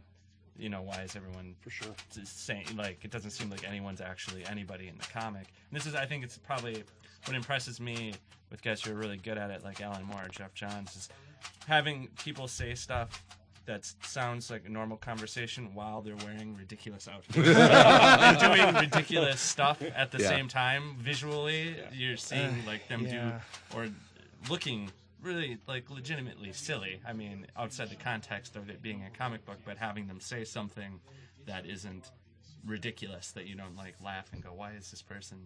[SPEAKER 3] For sure.
[SPEAKER 2] saying, like, it doesn't seem like anyone's actually anybody in the comic. And I think it's probably what impresses me with guys who are really good at it, like Alan Moore or Jeff Johns, is having people say stuff that sounds like a normal conversation while they're wearing ridiculous outfits and doing ridiculous stuff at the same time. Visually, you're seeing like them do or looking really like legitimately silly. I mean, outside the context of it being a comic book, but having them say something that isn't ridiculous, that you don't like laugh and go, why is this person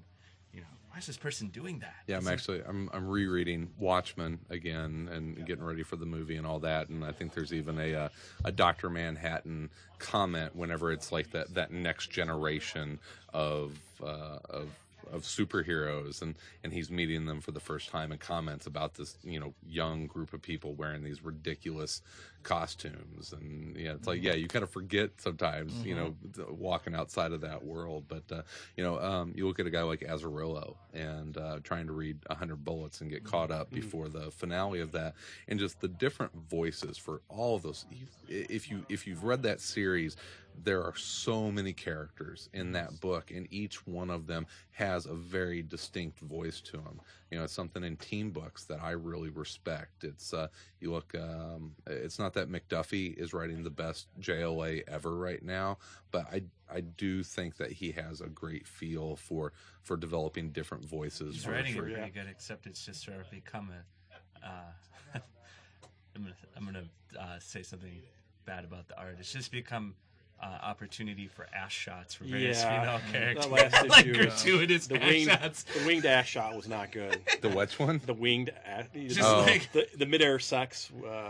[SPEAKER 2] doing that?
[SPEAKER 1] Yeah, I'm rereading Watchmen again and getting ready for the movie and all that, and I think there's even a Dr. Manhattan comment whenever it's like that next generation of superheroes, and he's meeting them for the first time and comments about this young group of people wearing these ridiculous costumes, and it's like you kind of forget sometimes walking outside of that world. But you look at a guy like Azzarello and trying to read 100 Bullets and get caught up before the finale of that, and just the different voices for all of those. If you've read that series, there are so many characters in that book, and each one of them has a very distinct voice to them. It's something in teen books that I really respect. It's it's not that McDuffie is writing the best JLA ever right now, but I do think that he has a great feel for developing different voices.
[SPEAKER 2] He's writing it pretty good, except it's just sort of become a. I'm gonna say something bad about the art. It's just become opportunity for ass shots for various female characters.
[SPEAKER 3] That last
[SPEAKER 2] like
[SPEAKER 3] issue,
[SPEAKER 2] gratuitous ass shots.
[SPEAKER 3] The winged ass shot was not good.
[SPEAKER 1] The which one?
[SPEAKER 3] The winged ass.
[SPEAKER 2] Like
[SPEAKER 3] the midair sex.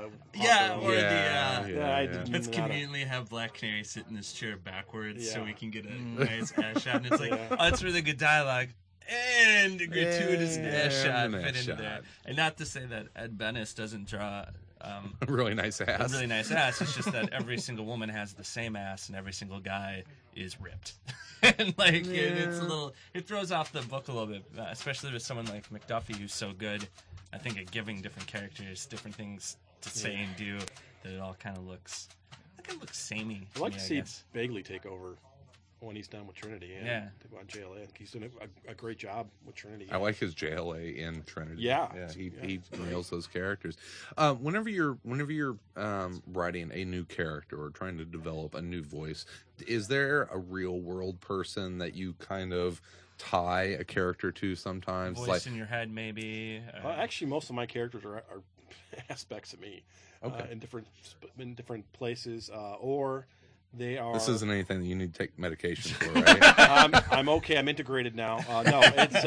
[SPEAKER 2] Let's conveniently have Black Canary sit in this chair backwards so we can get a nice ass shot. And it's like, oh, it's really good dialogue. And a gratuitous ass shot fit into there. And not to say that Ed Benes doesn't draw
[SPEAKER 1] a really nice ass.
[SPEAKER 2] A really nice ass. It's just that every single woman has the same ass, and every single guy is ripped. And it's a little. It throws off the book a little bit, especially with someone like McDuffie, who's so good, I think, at giving different characters different things to say and do. That it all kind of looks. It kind of looks samey.
[SPEAKER 3] I'd like to see Bagley take over when he's done with Trinity. And to go on JLA. I think he's doing a great job with Trinity.
[SPEAKER 1] I like his JLA in Trinity. He nails those characters. Whenever you're writing a new character or trying to develop a new voice, is there a real world person that you kind of tie a character to sometimes?
[SPEAKER 2] Voice in your head, maybe.
[SPEAKER 3] Actually, most of my characters are aspects of me.
[SPEAKER 1] Okay.
[SPEAKER 3] In different places, or they are.
[SPEAKER 1] This isn't anything that you need to take medication for, right?
[SPEAKER 3] I'm okay. I'm integrated now. No,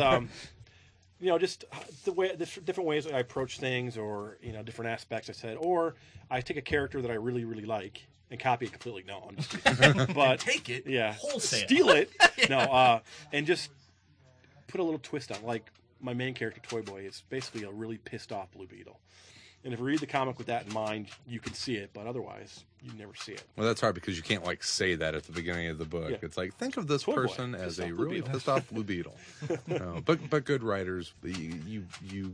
[SPEAKER 3] it's just the different ways that I approach things, or different aspects. I said, or I take a character that I really really like and copy it completely. No, I'm just kidding. But
[SPEAKER 2] take it, wholesale,
[SPEAKER 3] steal it. No, and just put a little twist on. Like my main character, Toy Boy, is basically a really pissed off Blue Beetle. And if you read the comic with that in mind, you can see it, but otherwise, you never see it.
[SPEAKER 1] Well, that's hard because you can't say that at the beginning of the book. Yeah. It's like, think of this person as a really pissed off Blue Beetle. But good writers, you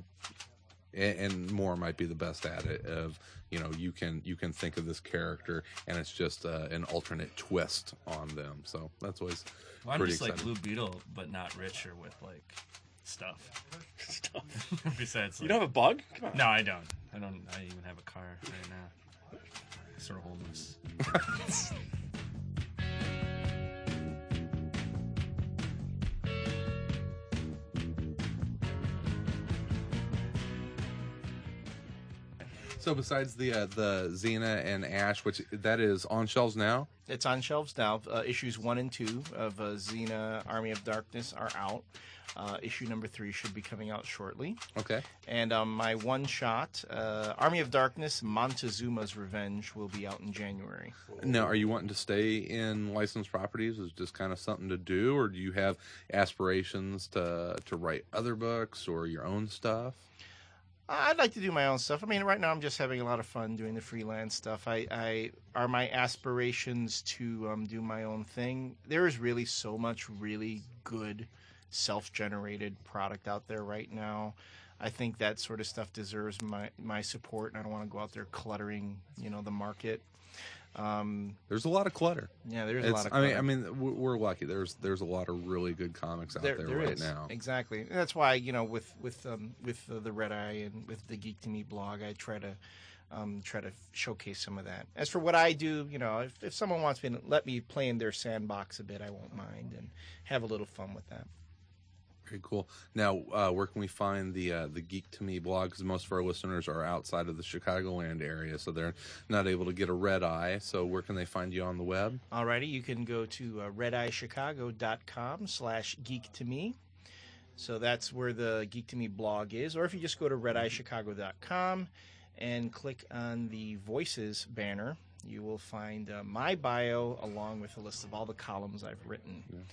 [SPEAKER 1] and more might be the best at it. Of you can think of this character and it's just an alternate twist on them. So that's always
[SPEAKER 2] I'm
[SPEAKER 1] pretty
[SPEAKER 2] just
[SPEAKER 1] exciting.
[SPEAKER 2] Like Blue Beetle, but not richer with stuff. Besides,
[SPEAKER 3] you don't have a bug? Come on.
[SPEAKER 2] No, I don't. I even have a car right now. Sort of homeless.
[SPEAKER 1] So besides the Xena and Ash, which that is on shelves now?
[SPEAKER 4] It's on shelves now. Issues 1 and 2 of Xena Army of Darkness are out. Issue number 3 should be coming out shortly.
[SPEAKER 1] Okay.
[SPEAKER 4] And my one-shot, Army of Darkness, Montezuma's Revenge, will be out in January.
[SPEAKER 1] Now, are you wanting to stay in licensed properties? Is it just kind of something to do? Or do you have aspirations to write other books or your own stuff?
[SPEAKER 4] I'd like to do my own stuff. I mean, right now I'm just having a lot of fun doing the freelance stuff. I are my aspirations to do my own thing. There is really so much really good self-generated product out there right now. I think that sort of stuff deserves my support, and I don't want to go out there cluttering, the market.
[SPEAKER 1] There's a lot of clutter.
[SPEAKER 4] Yeah, there's a lot of clutter.
[SPEAKER 1] I mean, we're lucky. There's a lot of really good comics out there right now.
[SPEAKER 4] Exactly. And that's why, with the Red Eye and with the Geek to Me blog, I try to showcase some of that. As for what I do, if someone wants me to let me play in their sandbox a bit, I won't mind and have a little fun with that.
[SPEAKER 1] Very cool. Now, where can we find the Geek to Me blog? Because most of our listeners are outside of the Chicagoland area, so they're not able to get a Red Eye. So where can they find you on the web?
[SPEAKER 4] Alrighty, you can go to redeyechicago.com/geek-to-me. So that's where the Geek to Me blog is. Or if you just go to redeyechicago.com and click on the Voices banner, you will find my bio along with a list of all the columns I've written. Yeah.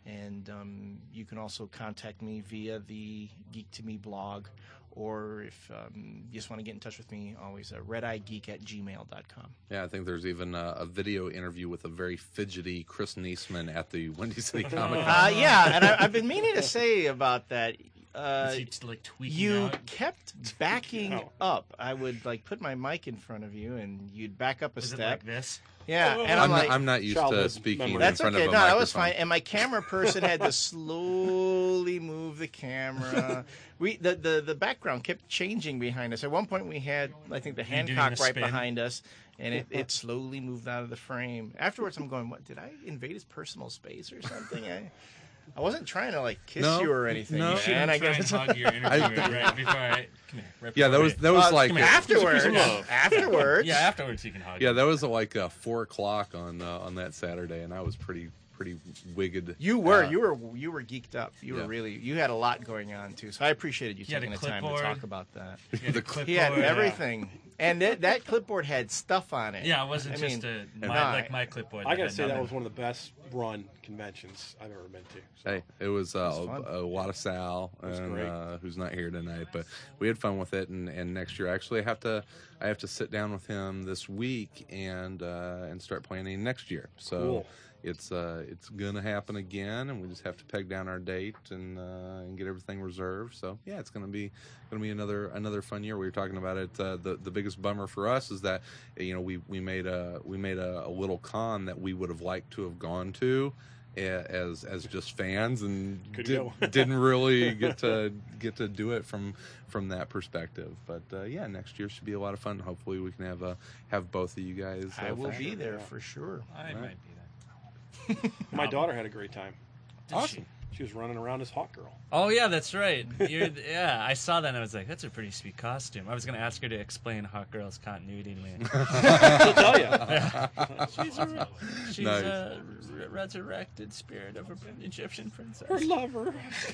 [SPEAKER 4] And you can also contact me via the Geek to Me blog, or if you just want to get in touch with me, always redeyegeek@gmail.com.
[SPEAKER 1] Yeah, I think there's even a video interview with a very fidgety Chris Niesman at the Windy City Comic Con.
[SPEAKER 4] Yeah, and I've been meaning to say about that.
[SPEAKER 2] Is he like tweaking
[SPEAKER 4] You
[SPEAKER 2] out?
[SPEAKER 4] kept backing up. I would like put my mic in front of you, and you'd back up a
[SPEAKER 2] Is it
[SPEAKER 4] step.
[SPEAKER 2] like this?
[SPEAKER 4] Yeah, and I'm like,
[SPEAKER 1] I'm not used to
[SPEAKER 3] childhood
[SPEAKER 1] speaking
[SPEAKER 3] memory.
[SPEAKER 1] in
[SPEAKER 4] that's
[SPEAKER 1] front
[SPEAKER 4] okay.
[SPEAKER 1] of a
[SPEAKER 4] No, that
[SPEAKER 1] microphone.
[SPEAKER 4] was fine. And my camera person had to slowly move the camera. The background kept changing behind us. At one point, we had I think the
[SPEAKER 2] doing
[SPEAKER 4] Hancock
[SPEAKER 2] a
[SPEAKER 4] right
[SPEAKER 2] spin?
[SPEAKER 4] behind us, and it slowly moved out of the frame. Afterwards, I'm going, what? Did I invade his personal space or something? I wasn't trying to like kiss
[SPEAKER 1] No,
[SPEAKER 4] you or anything.
[SPEAKER 1] no.
[SPEAKER 2] You
[SPEAKER 4] man.
[SPEAKER 2] shouldn't
[SPEAKER 4] I
[SPEAKER 2] try and
[SPEAKER 4] guess
[SPEAKER 2] hug your interviewer right before I come here. Right
[SPEAKER 1] Yeah, that
[SPEAKER 2] before
[SPEAKER 1] was
[SPEAKER 2] I-
[SPEAKER 1] like
[SPEAKER 2] come here.
[SPEAKER 4] afterwards.
[SPEAKER 3] Some love.
[SPEAKER 4] Afterwards.
[SPEAKER 2] Yeah, afterwards you can hug.
[SPEAKER 1] yeah, that was like 4 o'clock on that Saturday, and I was pretty wigged.
[SPEAKER 4] You were
[SPEAKER 1] out.
[SPEAKER 4] you were geeked up. You
[SPEAKER 1] Yeah.
[SPEAKER 4] were really you had a lot going on too. So I appreciated you
[SPEAKER 2] He had
[SPEAKER 4] taking
[SPEAKER 2] a
[SPEAKER 4] the time to
[SPEAKER 2] clipboard.
[SPEAKER 4] talk about that.
[SPEAKER 2] You had a clipboard.
[SPEAKER 4] He had everything, and that clipboard had stuff on it.
[SPEAKER 2] Yeah, it wasn't
[SPEAKER 4] I
[SPEAKER 2] just
[SPEAKER 4] mean,
[SPEAKER 2] my clipboard.
[SPEAKER 3] I
[SPEAKER 2] that
[SPEAKER 3] gotta
[SPEAKER 2] had
[SPEAKER 3] say that
[SPEAKER 2] nothing.
[SPEAKER 3] was one of the best run conventions I've ever been to. So.
[SPEAKER 1] Hey, it was
[SPEAKER 4] fun.
[SPEAKER 1] a lot of Sal,
[SPEAKER 3] was
[SPEAKER 1] and,
[SPEAKER 3] great.
[SPEAKER 1] who's not here tonight, but we had fun with it. And next year, actually, I have to sit down with him this week and start planning next year. So
[SPEAKER 3] Cool.
[SPEAKER 1] it's gonna happen again, and we just have to peg down our date and get everything reserved. So yeah, it's gonna be another fun year. We were talking about it. The biggest bummer for us is that we made a little con that we would have liked to have gone to as just fans and
[SPEAKER 3] Couldn't go.
[SPEAKER 1] didn't really get to do it from that perspective. But yeah, next year should be a lot of fun. Hopefully we can have both of you guys.
[SPEAKER 4] I will be
[SPEAKER 3] sure,
[SPEAKER 4] there
[SPEAKER 3] yeah.
[SPEAKER 4] for sure.
[SPEAKER 2] I might be there.
[SPEAKER 3] My daughter had a great time.
[SPEAKER 1] Awesome.
[SPEAKER 3] She was running around as Hawk Girl.
[SPEAKER 2] Oh yeah, that's right. Yeah, I saw that and I was like, that's a pretty sweet costume. I was gonna ask her to explain Hawk Girl's continuity to me.
[SPEAKER 3] She'll tell you.
[SPEAKER 2] She's
[SPEAKER 1] Nice.
[SPEAKER 2] a resurrected spirit of an Egyptian princess.
[SPEAKER 3] Her lover.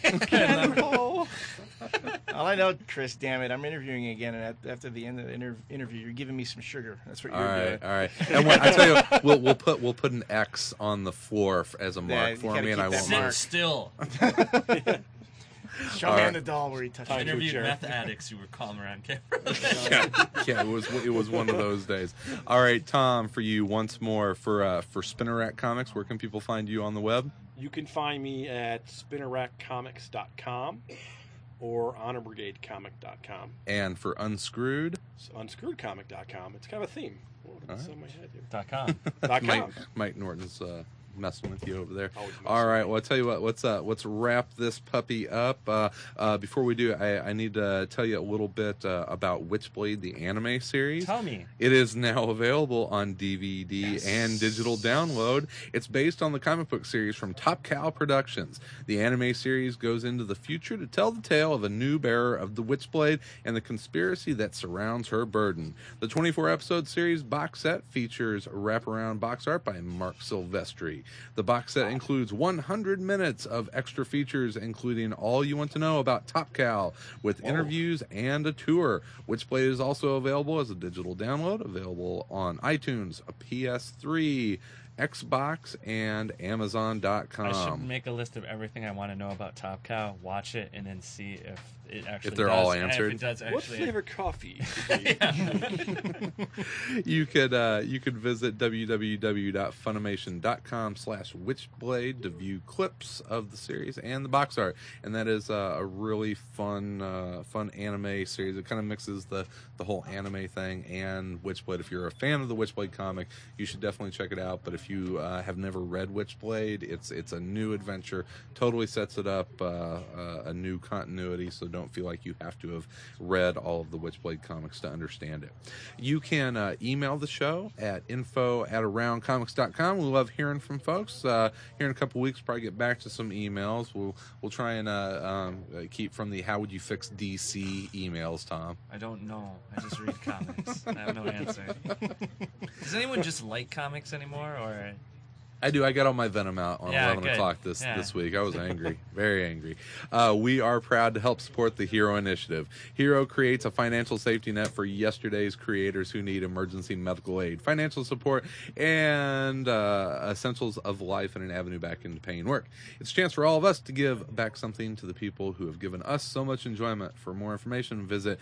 [SPEAKER 4] All I know, Chris, damn it, I'm interviewing again, and after the end of the interview, you're giving me some sugar. That's what
[SPEAKER 1] All
[SPEAKER 4] you're
[SPEAKER 1] right,
[SPEAKER 4] doing.
[SPEAKER 1] all right. And I tell you, we'll put an X on the floor as a mark
[SPEAKER 4] you
[SPEAKER 1] for
[SPEAKER 4] gotta
[SPEAKER 1] me, and
[SPEAKER 4] keep
[SPEAKER 1] I
[SPEAKER 4] that
[SPEAKER 1] won't.
[SPEAKER 2] Sit
[SPEAKER 4] mark.
[SPEAKER 2] still.
[SPEAKER 4] Show
[SPEAKER 1] All
[SPEAKER 4] me
[SPEAKER 1] right.
[SPEAKER 4] on the doll where he touched
[SPEAKER 3] Time
[SPEAKER 4] it.
[SPEAKER 3] to
[SPEAKER 2] Interviewed
[SPEAKER 3] chair.
[SPEAKER 2] meth addicts who were calm around camera.
[SPEAKER 1] Yeah, it was one of those days. All right, Tom, for you once more for Spinnerack Comics, where can people find you on the web?
[SPEAKER 3] You can find me at spinnerrackcomics.com or honorbrigadecomic.com.
[SPEAKER 1] And for Unscrewed,
[SPEAKER 3] So unscrewedcomic.com. It's kind of a theme. What's on my head here?
[SPEAKER 2] .com.
[SPEAKER 3] .com.
[SPEAKER 1] Mike Norton's messing with you over there.
[SPEAKER 3] Always messing
[SPEAKER 1] All right, well, I'll tell you what. Let's wrap this puppy up. Before we do, I need to tell you a little bit about Witchblade, the anime series.
[SPEAKER 2] Tell me.
[SPEAKER 1] It is now available on DVD and digital download. It's based on the comic book series from Top Cow Productions. The anime series goes into the future to tell the tale of a new bearer of the Witchblade and the conspiracy that surrounds her burden. The 24-episode series box set features wraparound box art by Mark Silvestri. The box set includes 100 minutes of extra features, including all you want to know about Top Cow, with interviews and a tour. Witchblade is also available as a digital download, available on iTunes, a PS3, Xbox, and Amazon.com.
[SPEAKER 2] I should make a list of everything I want to know about Top Cow, watch it, and then see if it actually
[SPEAKER 1] they're
[SPEAKER 2] does,
[SPEAKER 1] all
[SPEAKER 2] and
[SPEAKER 1] answered.
[SPEAKER 2] If it does
[SPEAKER 3] What
[SPEAKER 2] actually.
[SPEAKER 3] flavor coffee?
[SPEAKER 1] You could visit www.funimation.com/Witchblade to view clips of the series and the box art, and that is a really fun anime series. It kind of mixes the whole anime thing and Witchblade. If you're a fan of the Witchblade comic, you should definitely check it out. But if you have never read Witchblade, it's a new adventure. Totally sets it up a new continuity, so don't feel like you have to have read all of the Witchblade comics to understand it. You can email the show at info@aroundcomics.com. We love hearing from folks. Here in a couple weeks, probably get back to some emails. We'll try and keep from the "How would you fix DC" emails, Tom.
[SPEAKER 2] I don't know. I just read comics. I have no answer. Does anyone just like comics anymore, or
[SPEAKER 1] I do. I got all my venom out on
[SPEAKER 2] Yeah,
[SPEAKER 1] 11
[SPEAKER 2] good.
[SPEAKER 1] o'clock this week. I was angry, very angry. We are proud to help support the HERO Initiative. HERO creates a financial safety net for yesterday's creators who need emergency medical aid, financial support, and essentials of life and an avenue back into paying work. It's a chance for all of us to give back something to the people who have given us so much enjoyment. For more information, visit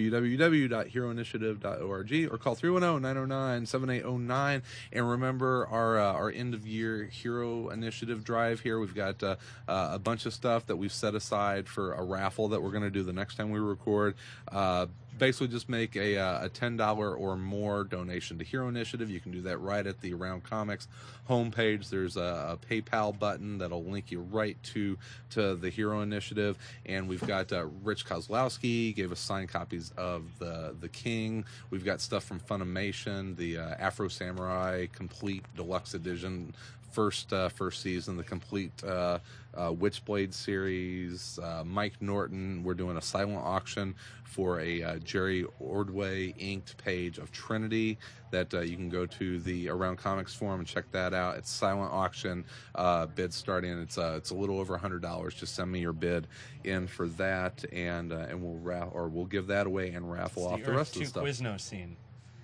[SPEAKER 1] www.heroinitiative.org or call 310-909-7809. And remember our end of year Hero Initiative drive here. We've got a bunch of stuff that we've set aside for a raffle that we're going to do the next time we record. Basically just make a $10 or more donation to Hero Initiative. You can do that right at the Around Comics homepage. There's a PayPal button that'll link you right to the Hero Initiative. And we've got Rich Kozlowski gave us signed copies of the King. We've got stuff from Funimation, the Afro Samurai Complete Deluxe Edition first season, the complete Witchblade series, Mike Norton. We're doing a silent auction for a Jerry Ordway inked page of Trinity that you can go to the Around Comics forum and check that out. It's silent auction, bid starting. It's a little over $100. Just send me your bid in for that, and we'll give that away and raffle off the rest of the stuff.
[SPEAKER 2] Quizno scene.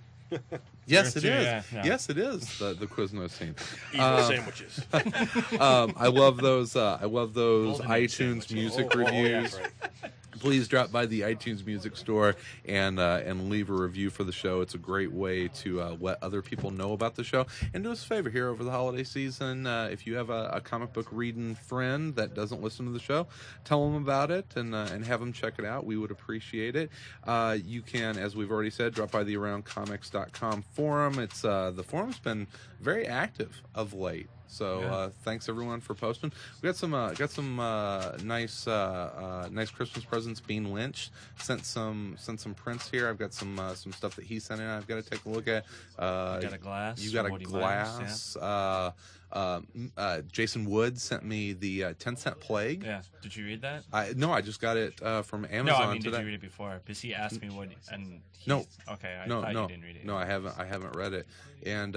[SPEAKER 1] Yes, it is.
[SPEAKER 2] Yeah, no.
[SPEAKER 1] Yes, it is the Quizno scene.
[SPEAKER 3] Evil sandwiches.
[SPEAKER 1] I love those. I love those
[SPEAKER 2] Golden egg
[SPEAKER 1] iTunes
[SPEAKER 2] sandwiches.
[SPEAKER 1] music
[SPEAKER 3] Yeah,
[SPEAKER 1] reviews.
[SPEAKER 3] that's right.
[SPEAKER 1] Please drop by the iTunes Music Store and leave a review for the show. It's a great way to let other people know about the show. And do us a favor here over the holiday season. If you have a comic book reading friend that doesn't listen to the show, tell them about it and have them check it out. We would appreciate it. You can, as we've already said, drop by the AroundComics.com forum. It's the forum's been very active of late. So thanks everyone for posting. We got some nice Christmas presents. Bean Lynch sent some prints here. I've got some stuff that he sent in. I've got to take a look at.
[SPEAKER 2] You got a glass.
[SPEAKER 1] You got a
[SPEAKER 2] from Woody Myers,
[SPEAKER 1] glass. Jason Wood sent me the 10 Cent Plague.
[SPEAKER 2] Yeah. Did you read that?
[SPEAKER 1] No, I just got it from Amazon
[SPEAKER 2] No, I mean,
[SPEAKER 1] today.
[SPEAKER 2] did you read it before? Because he asked me what, and
[SPEAKER 1] No.
[SPEAKER 2] Okay, I
[SPEAKER 1] No,
[SPEAKER 2] thought
[SPEAKER 1] no,
[SPEAKER 2] you didn't read it.
[SPEAKER 1] no, I haven't read it. And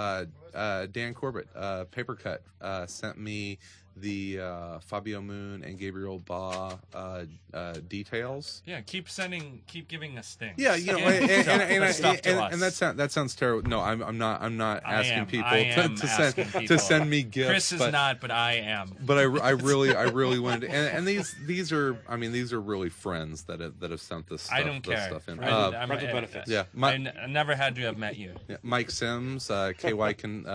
[SPEAKER 1] Dan Corbett, Papercut, sent me the Fabio Moon and Gabriel Ba details.
[SPEAKER 2] Yeah, keep giving us things.
[SPEAKER 1] Yeah, you know, and that sounds terrible. No, I'm not asking people to send me gifts.
[SPEAKER 2] Chris is not, but I am.
[SPEAKER 1] But I really wanted to, and these are really friends that have sent this stuff,
[SPEAKER 2] I don't care.
[SPEAKER 1] stuff in.
[SPEAKER 3] Friends with benefits.
[SPEAKER 1] Yeah,
[SPEAKER 2] I never had to have met you.
[SPEAKER 1] yeah, Mike Sims, KY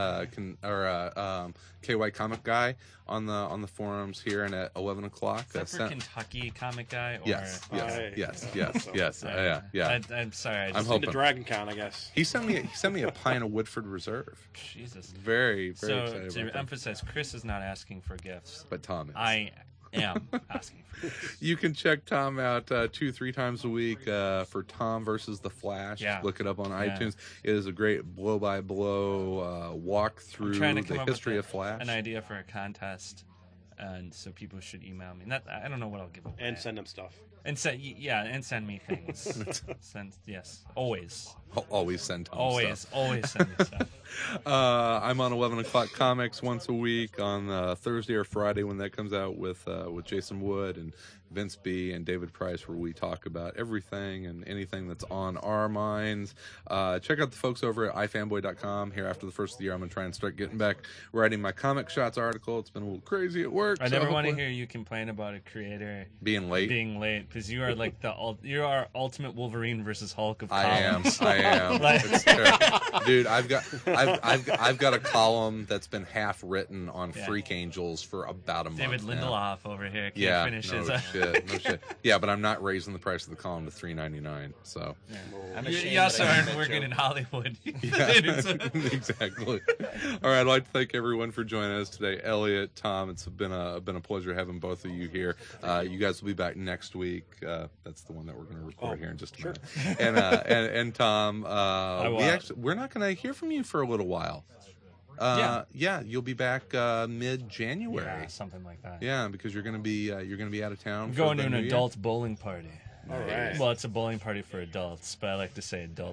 [SPEAKER 1] KY Comic Guy on the forums here, and at 11 o'clock.
[SPEAKER 2] Is that for Kentucky Comic Guy? Or,
[SPEAKER 1] Yes.
[SPEAKER 2] yeah.
[SPEAKER 1] Yeah.
[SPEAKER 2] I'm sorry. I
[SPEAKER 1] I'm
[SPEAKER 2] just,
[SPEAKER 1] hoping.
[SPEAKER 3] The Dragon Con, I guess.
[SPEAKER 1] He sent me a pint of Woodford Reserve.
[SPEAKER 2] Jesus.
[SPEAKER 1] Very
[SPEAKER 2] So
[SPEAKER 1] excited
[SPEAKER 2] to
[SPEAKER 1] about that.
[SPEAKER 2] emphasize, Chris is not asking for gifts.
[SPEAKER 1] But Tom is.
[SPEAKER 2] I am asking for gifts.
[SPEAKER 1] You can check Tom out 2-3 times a week for Tom versus the Flash.
[SPEAKER 2] Yeah.
[SPEAKER 1] Look it up on
[SPEAKER 2] Yeah.
[SPEAKER 1] iTunes. It is a great blow-by-blow walk through
[SPEAKER 2] Trying to come
[SPEAKER 1] the
[SPEAKER 2] up
[SPEAKER 1] history
[SPEAKER 2] with
[SPEAKER 1] of Flash.
[SPEAKER 2] an idea for a contest, and so people should email me. I don't know what I'll give away.
[SPEAKER 3] And send them stuff.
[SPEAKER 2] And send me things. Yes, always
[SPEAKER 1] I'll always send Tom stuff.
[SPEAKER 2] always send me stuff.
[SPEAKER 1] I'm on 11 o'clock comics once a week on Thursday or Friday when that comes out with Jason Wood and Vince B and David Price, where we talk about everything and anything that's on our minds. Check out the folks over at ifanboy.com. Here after the first of the year, I'm going to try and start getting back writing my Comic Shots article. It's been a little crazy at work.
[SPEAKER 2] I
[SPEAKER 1] so
[SPEAKER 2] never want to
[SPEAKER 1] hopefully-
[SPEAKER 2] hear you complain about a creator
[SPEAKER 1] being late.
[SPEAKER 2] because you are like you are ultimate Wolverine versus Hulk of
[SPEAKER 1] I am.
[SPEAKER 2] columns.
[SPEAKER 1] It's terrible. Dude, I've got a column that's been half written on
[SPEAKER 2] Yeah.
[SPEAKER 1] Freak Angels for about a month.
[SPEAKER 2] David
[SPEAKER 1] now.
[SPEAKER 2] Lindelof over here can't
[SPEAKER 1] Yeah,
[SPEAKER 2] finish
[SPEAKER 1] no
[SPEAKER 2] his.
[SPEAKER 1] shit. Yeah, but I'm not raising the price of the column to $3.99. So
[SPEAKER 4] I'm
[SPEAKER 2] You
[SPEAKER 4] ashamed
[SPEAKER 2] also
[SPEAKER 4] that I
[SPEAKER 2] aren't
[SPEAKER 4] made that
[SPEAKER 2] working
[SPEAKER 4] joke.
[SPEAKER 2] in Hollywood.
[SPEAKER 1] exactly. All right, I'd like to thank everyone for joining us today. Elliot, Tom, it's been a pleasure having both of you here. You guys will be back next week. That's the one that we're going to record here in just a minute. And Tom, we're not going to hear from you for a little while. Yeah, you'll be back mid-January.
[SPEAKER 2] Yeah, something like that.
[SPEAKER 1] Yeah, because you're gonna be out of town.
[SPEAKER 2] I'm
[SPEAKER 1] for
[SPEAKER 2] going
[SPEAKER 1] the
[SPEAKER 2] to an
[SPEAKER 1] New Year.
[SPEAKER 2] adult bowling party.
[SPEAKER 3] All right.
[SPEAKER 2] Well, it's a bowling party for adults, but I like to say adult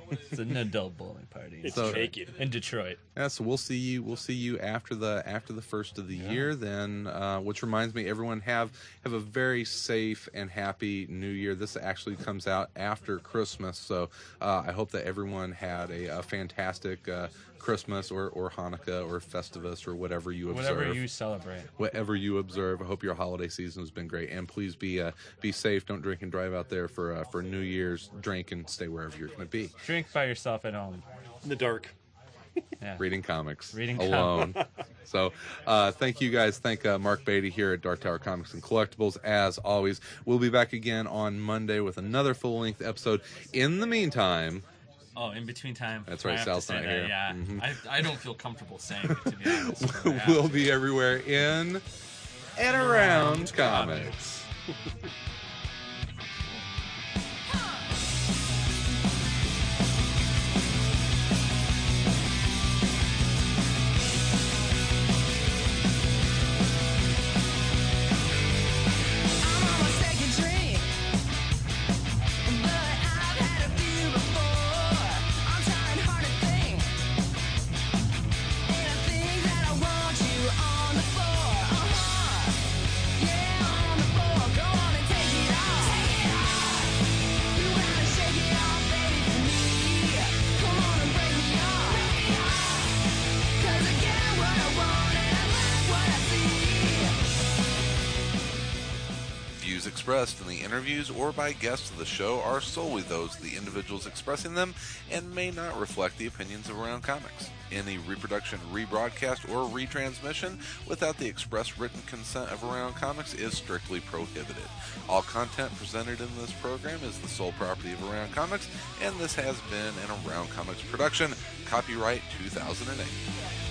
[SPEAKER 2] It's an adult bowling party.
[SPEAKER 3] It's
[SPEAKER 1] So-
[SPEAKER 3] naked.
[SPEAKER 2] in Detroit.
[SPEAKER 1] Yeah, so we'll see you. We'll see you after the first of the year. Then, which reminds me, everyone have a very safe and happy New Year. This actually comes out after Christmas, so I hope that everyone had a fantastic Christmas or Hanukkah or Festivus or whatever you observe.
[SPEAKER 2] Whatever you celebrate.
[SPEAKER 1] Whatever you observe. I hope your holiday season has been great, and please be safe. Don't drink and drive out there for New Year's. Drink and stay wherever you're going to be.
[SPEAKER 2] Drink by yourself at home.
[SPEAKER 3] In the dark.
[SPEAKER 2] Yeah.
[SPEAKER 1] Reading comics
[SPEAKER 2] Reading
[SPEAKER 1] alone. So thank you guys. Thank Mark Beatty here at Dark Tower Comics and Collectibles. As always, we'll be back again on Monday with another full-length episode. In the meantime,
[SPEAKER 2] Oh, in between time.
[SPEAKER 1] That's right,
[SPEAKER 2] I have to
[SPEAKER 1] Sal's
[SPEAKER 2] say
[SPEAKER 1] not
[SPEAKER 2] that,
[SPEAKER 1] here.
[SPEAKER 2] Yeah.
[SPEAKER 1] Mhm.
[SPEAKER 2] I don't feel comfortable saying it, to be honest. but I have
[SPEAKER 1] we'll
[SPEAKER 2] to.
[SPEAKER 1] be everywhere in and around comics.
[SPEAKER 7] I'm on my second drink, but I've had a few before. I'm trying hard to think, and I think that I want you on the floor. Yeah, on the floor. Go on and take it off. You gotta shake it off, baby, for me. Come on and break me off. 'Cause I get what I want and I like what I see.
[SPEAKER 1] Views expressed in the interviews or by guests of the show are solely those of the individuals expressing them and may not reflect the opinions of Around Comics. Any reproduction, rebroadcast, or retransmission without the express written consent of Around Comics is strictly prohibited. All content presented in this program is the sole property of Around Comics, and this has been an Around Comics production. Copyright 2008.